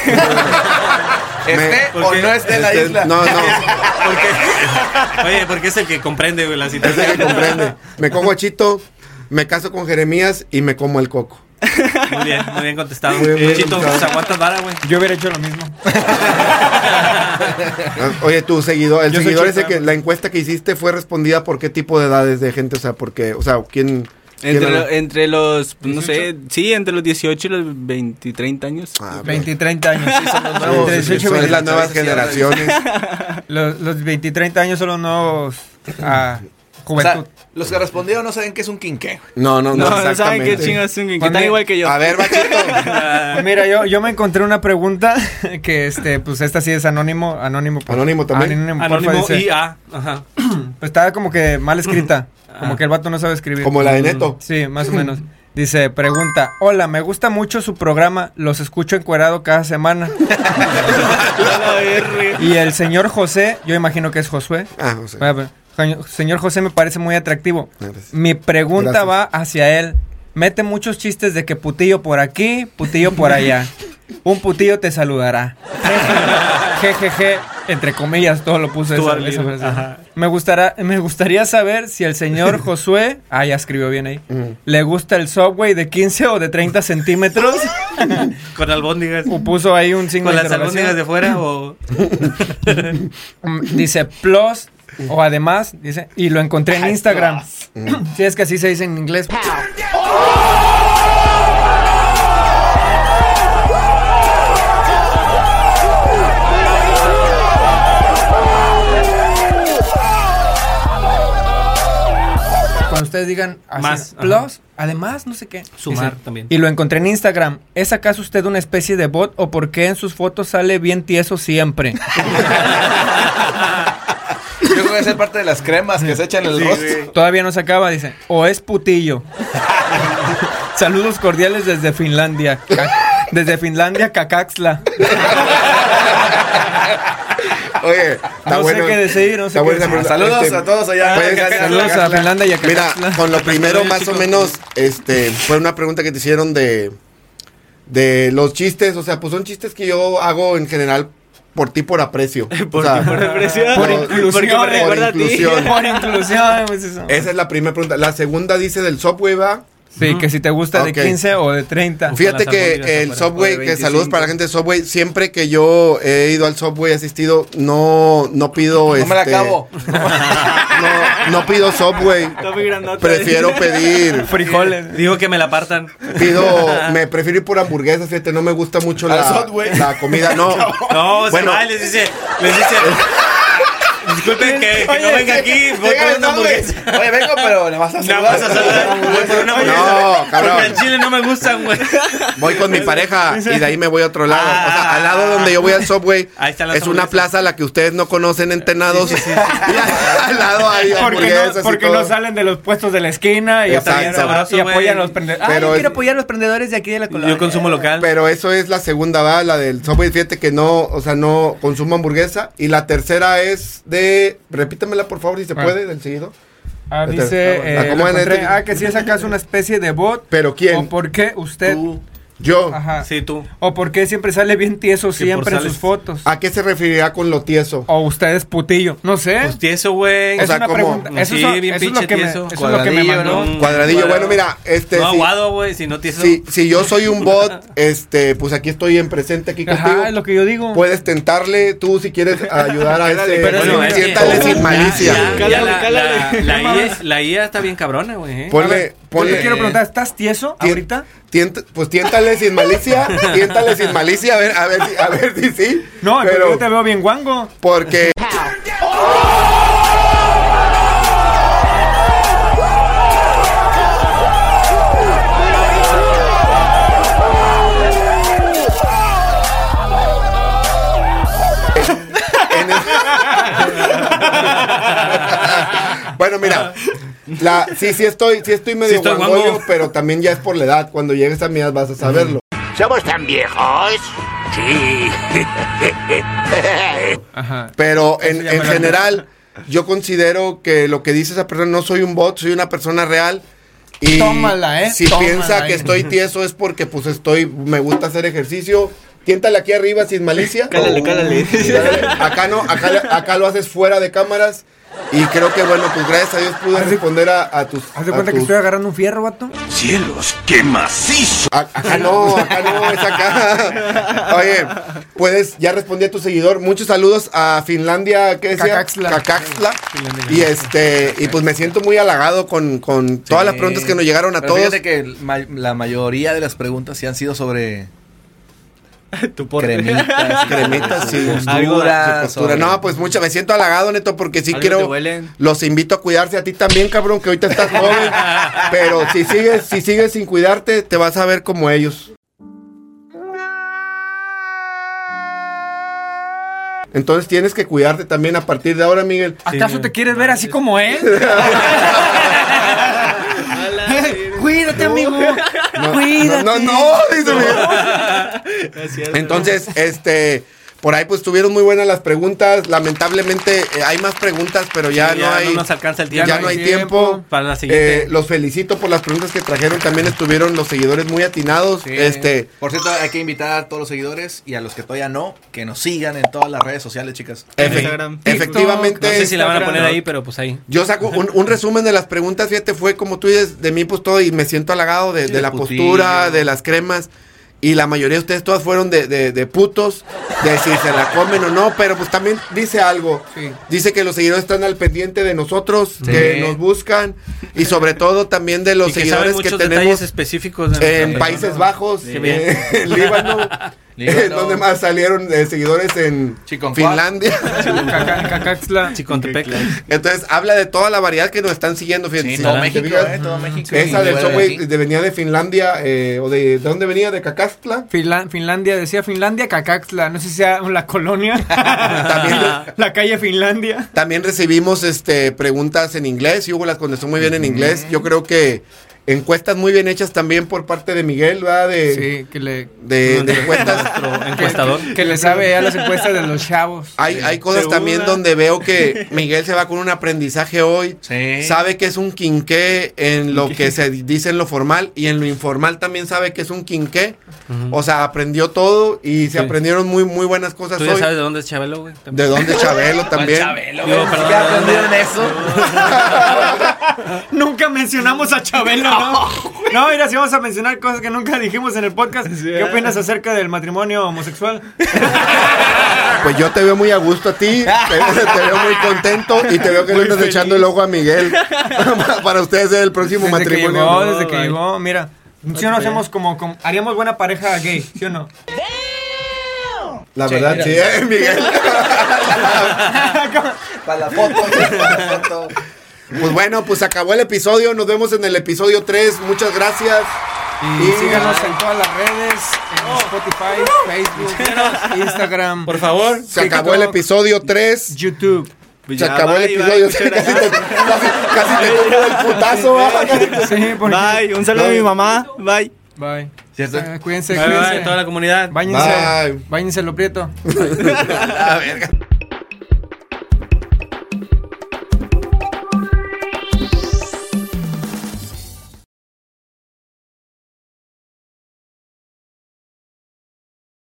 ¿Esté o no esté en la este, isla? No, no. Porque, oye, porque es el que comprende, güey, la situación. Es el que comprende. Me cojo a Chito, me caso con Jeremías y me como el Coco. Muy bien, muy bien contestado. Muy bien Chito, pues aguantas vara, güey. Yo hubiera hecho lo mismo. Oye, tu seguidor, el Yo seguidor ese que la encuesta que hiciste fue respondida por qué tipo de edades de gente, o sea, porque, o sea, quién... Entre, lo, entre los, no sé, sí, entre los dieciocho y los veinte, treinta años. Ah, veinte y treinta años. Sí, son los nuevos. Sí, sí, son las nuevas generaciones. Los, los veinte y treinta años son los nuevos ah, juventud. O sea, los que respondieron no saben qué es un quinqué. No, no, no, no, no saben qué chingas es un quinqué. Están igual que yo. A ver, Bachito. Pues mira, yo, yo me encontré una pregunta que, este, pues esta sí es anónimo. Anónimo, por, anónimo también. Anónimo, anónimo porfa, dice, I A. Ajá. Pues estaba como que mal escrita. Como que el vato no sabe escribir. Como la de Neto. Sí, más o menos. Dice, pregunta, hola, me gusta mucho su programa, los escucho encuerado cada semana. Y el señor José, yo imagino que es Josué. Ah, José. Señor José me parece muy atractivo. Gracias. Mi pregunta Gracias. va hacia él. Mete muchos chistes de que putillo por aquí, putillo por allá. Un putillo te saludará. Jejeje, entre comillas, todo lo puse esa, esa frase. Me gustará, me gustaría saber si el señor Josué, ah, ya escribió bien ahí, mm. le gusta el Subway de quince o de treinta centímetros. Con albóndigas. O puso ahí un signo de interrogación. ¿Con las albóndigas de fuera o...? Dice, plus, o además, dice, y lo encontré en Instagram. Mm. Sí, es que así se dice en inglés. Cuando ustedes digan así, más plus, ajá. además, no sé qué. Sumar dice, también. Y lo encontré en Instagram. ¿Es acaso usted una especie de bot o por qué en sus fotos sale bien tieso siempre? Yo creo que debe ser parte de las cremas que se echan en el sí, rostro. Sí. Todavía no se acaba, dice. O es putillo. Saludos cordiales desde Finlandia. Desde Finlandia, Cacaxla. Oye, está no bueno. sé qué decir, no sé qué decir. Saludos este, a todos allá. Pues, saludos a Finlandia y a Cacaxla. Mira, con lo primero más o menos, este, fue una pregunta que te hicieron de, de los chistes, o sea, pues son chistes que yo hago en general por ti por aprecio. Por o sea, ti por aprecio. Por inclusión. Porque me recuerda a ti. Por inclusión. Pues eso. Esa es la primera pregunta. La segunda dice del Subway, ¿va? Sí, uh-huh. que si te gusta okay. de quince o de treinta. Fíjate que el Subway, que saludos para la gente de Subway, siempre que yo he ido al Subway, he asistido, no, no pido... No este, me la acabo. No, no pido Subway. Prefiero pedir... frijoles. Digo que me la apartan. Pido, me prefiero ir por hamburguesas, fíjate, no me gusta mucho la, la comida, no. No, bueno, se va, les dice, les dice... Disculpen que, que Oye, no venga aquí, voy por una hamburguesa. Oye, vengo, pero le vas a saludar. No vas a saludar, voy por una hamburguesa. No, cabrón. Porque en Chile no me gustan, güey. Voy con mi pareja y de ahí me voy a otro lado. Ah, o sea, al lado donde yo voy al Subway es una plaza a la que ustedes no conocen en Tenados. Sí, sí, sí. Y al lado hay hamburguesas no, porque y todo. No salen de los puestos de la esquina y, apoyan, sabroso, y apoyan a los prendedores. Ah, yo quiero apoyar a los prendedores de aquí de la colonia. Yo consumo local. Pero eso es la segunda, va, la del Subway. Fíjate que no, o sea, no consumo hamburguesa. Y la tercera es de... Repítemela, por favor, si se ah. puede, del seguido. Ah, dice... Eh, encontré, ah, que si es acaso una especie de bot. ¿Pero quién? ¿O por qué usted? Tú. Yo. Ajá. Sí, tú. ¿O por qué siempre sale bien tieso siempre en sus fotos? ¿A qué se referirá con lo tieso? ¿O usted es putillo? No sé. Pues tieso, güey. Es o sea, una pregunta. Eso, sí, es, bien eso, es lo que me, eso es lo que me mandó. ¿no? Cuadradillo. Cuadrado. Bueno, mira, este... No, aguado, güey, si no tieso. Si, si yo soy un bot, este, pues aquí estoy en presente aquí Ajá, contigo. es lo que yo digo. Puedes tentarle tú si quieres ayudar a ese... Pero bueno, bueno, siéntale sin malicia. La I A está bien cabrona, güey. Ponle... Ponle, yo te quiero preguntar, ¿estás tieso Tien, ahorita? Tienta, pues tiéntale sin malicia, tiéntale sin malicia, a ver, a ver, a ver si sí. No, pero yo te veo bien guango. Porque... Bueno, mira, la, sí, sí estoy, sí estoy medio sí estoy guangollo, pero también ya es por la edad. Cuando llegues a mi edad vas a saberlo. ¿Somos tan viejos? Sí. Ajá. Pero en, en general, yo considero que lo que dice esa persona, no soy un bot, soy una persona real. Y tómala, ¿eh? si Tómala, piensa eh. que estoy tieso es porque pues estoy, me gusta hacer ejercicio. Tiéntale aquí arriba sin malicia. Cálale, cálale. Acá no, acá, acá lo haces fuera de cámaras. Y creo que bueno, pues gracias a Dios pude responder a, a tus... ¿Haz de cuenta que estoy agarrando un fierro, vato? ¡Cielos, qué macizo! A, acá no, acá no, es acá. Oye, puedes, ya respondí a tu seguidor. Muchos saludos a Finlandia, ¿qué decía? Cacaxtla. Cacaxtla. Y este, y pues me siento muy halagado con, con todas sí. las preguntas que nos llegaron a Pero todos. Fíjate que ma la mayoría de las preguntas sí han sido sobre... Tu por cremitas, cremitas, sí. Postura, postura. No, pues mucha, me siento halagado, Neto, porque sí quiero, los invito a cuidarse a ti también, cabrón, que ahorita estás joven, pero si sigues, si sigues sin cuidarte, te vas a ver como ellos. Entonces tienes que cuidarte también a partir de ahora, Miguel. ¿Acaso sí. te quieres ver así como él? Cuídate, amigo. No, Cuídate. No, no, no, dice Miguel. Entonces, este, por ahí pues estuvieron muy buenas las preguntas. Lamentablemente eh, hay más preguntas, pero ya, sí, no ya hay. No nos alcanza el tiempo. Ya no hay tiempo. tiempo. Para la siguiente. Eh, los felicito por las preguntas que trajeron. También estuvieron los seguidores muy atinados. Sí. Este, por cierto, hay que invitar a todos los seguidores y a los que todavía no, que nos sigan en todas las redes sociales, chicas. Efe Instagram, efectivamente. No sé si la van a poner ahí, pero pues ahí. Yo saco un, un resumen de las preguntas. Fíjate, fue como tú dices, de mí pues todo, y me siento halagado de, de la putillo. postura, de las cremas. Y la mayoría de ustedes todas fueron de, de, de putos, de si se la comen o no, pero pues también dice algo. Sí. Dice que los seguidores están al pendiente de nosotros, sí. que nos buscan, y sobre todo también de los y que seguidores que tenemos específicos de en Países ¿no? Bajos, sí. eh, en Líbano. Eh, donde más salieron eh, seguidores en Finlandia, Cacaxtla, Chicontepec. Entonces habla de toda la variedad que nos están siguiendo. Fíjate, sí, si todo, México, eh, todo México. Esa del Subway de, venía de Finlandia, eh, o de, ¿de dónde venía? ¿De Cacaxtla? Finla Finlandia, decía Finlandia, Cacaxtla. No sé si sea la colonia. También la calle Finlandia. También recibimos este preguntas en inglés y Hugo las contestó muy bien en inglés. Yo creo que encuestas muy bien hechas también por parte de Miguel, ¿verdad? De, sí, que le... De, de encuestas. encuestador. Que, que le sabe a las encuestas de los chavos. Hay, hay cosas Segura. también donde veo que Miguel se va con un aprendizaje hoy. Sí. Sabe que es un quinqué en lo que se dice en lo formal y en lo informal también sabe que es un quinqué. Uh-huh. O sea, aprendió todo y se sí. aprendieron muy, muy buenas cosas ¿Tú hoy. ya sabes de dónde es Chabelo, güey? De dónde es Chabelo también. Chabelo, Digo, perdón, ¿ya aprendieron eso? Nunca mencionamos a Chabelo. No, no, mira, si vamos a mencionar cosas que nunca dijimos en el podcast. Sí. ¿Qué opinas acerca del matrimonio homosexual? Pues yo te veo muy a gusto a ti, te, te veo muy contento y te veo que muy le estás feliz. echando el ojo a Miguel para ustedes el próximo desde matrimonio. Que llegó, desde que llegó, mira, si o no hacemos como, como, haríamos buena pareja gay, ¿sí o no? La verdad, sí, sí eh, Miguel. Para la foto, para la foto. Pues bueno, pues acabó el episodio. Nos vemos en el episodio tres. Muchas gracias. Y, y síganos en todas las redes, en oh. Spotify, Facebook, Instagram. Por favor. Se TikTok, acabó el episodio tres. YouTube. Se ya, acabó bye, el episodio. Bye, casi, te, casi, casi te tuvo el putazo. Sí, porque... Bye. Un saludo bye. a mi mamá. Bye. Bye. ¿Cierto? Uh, cuídense, bye, cuídense. Bye, toda la comunidad. Báñense. Bye. Báñense lo prieto. La verga.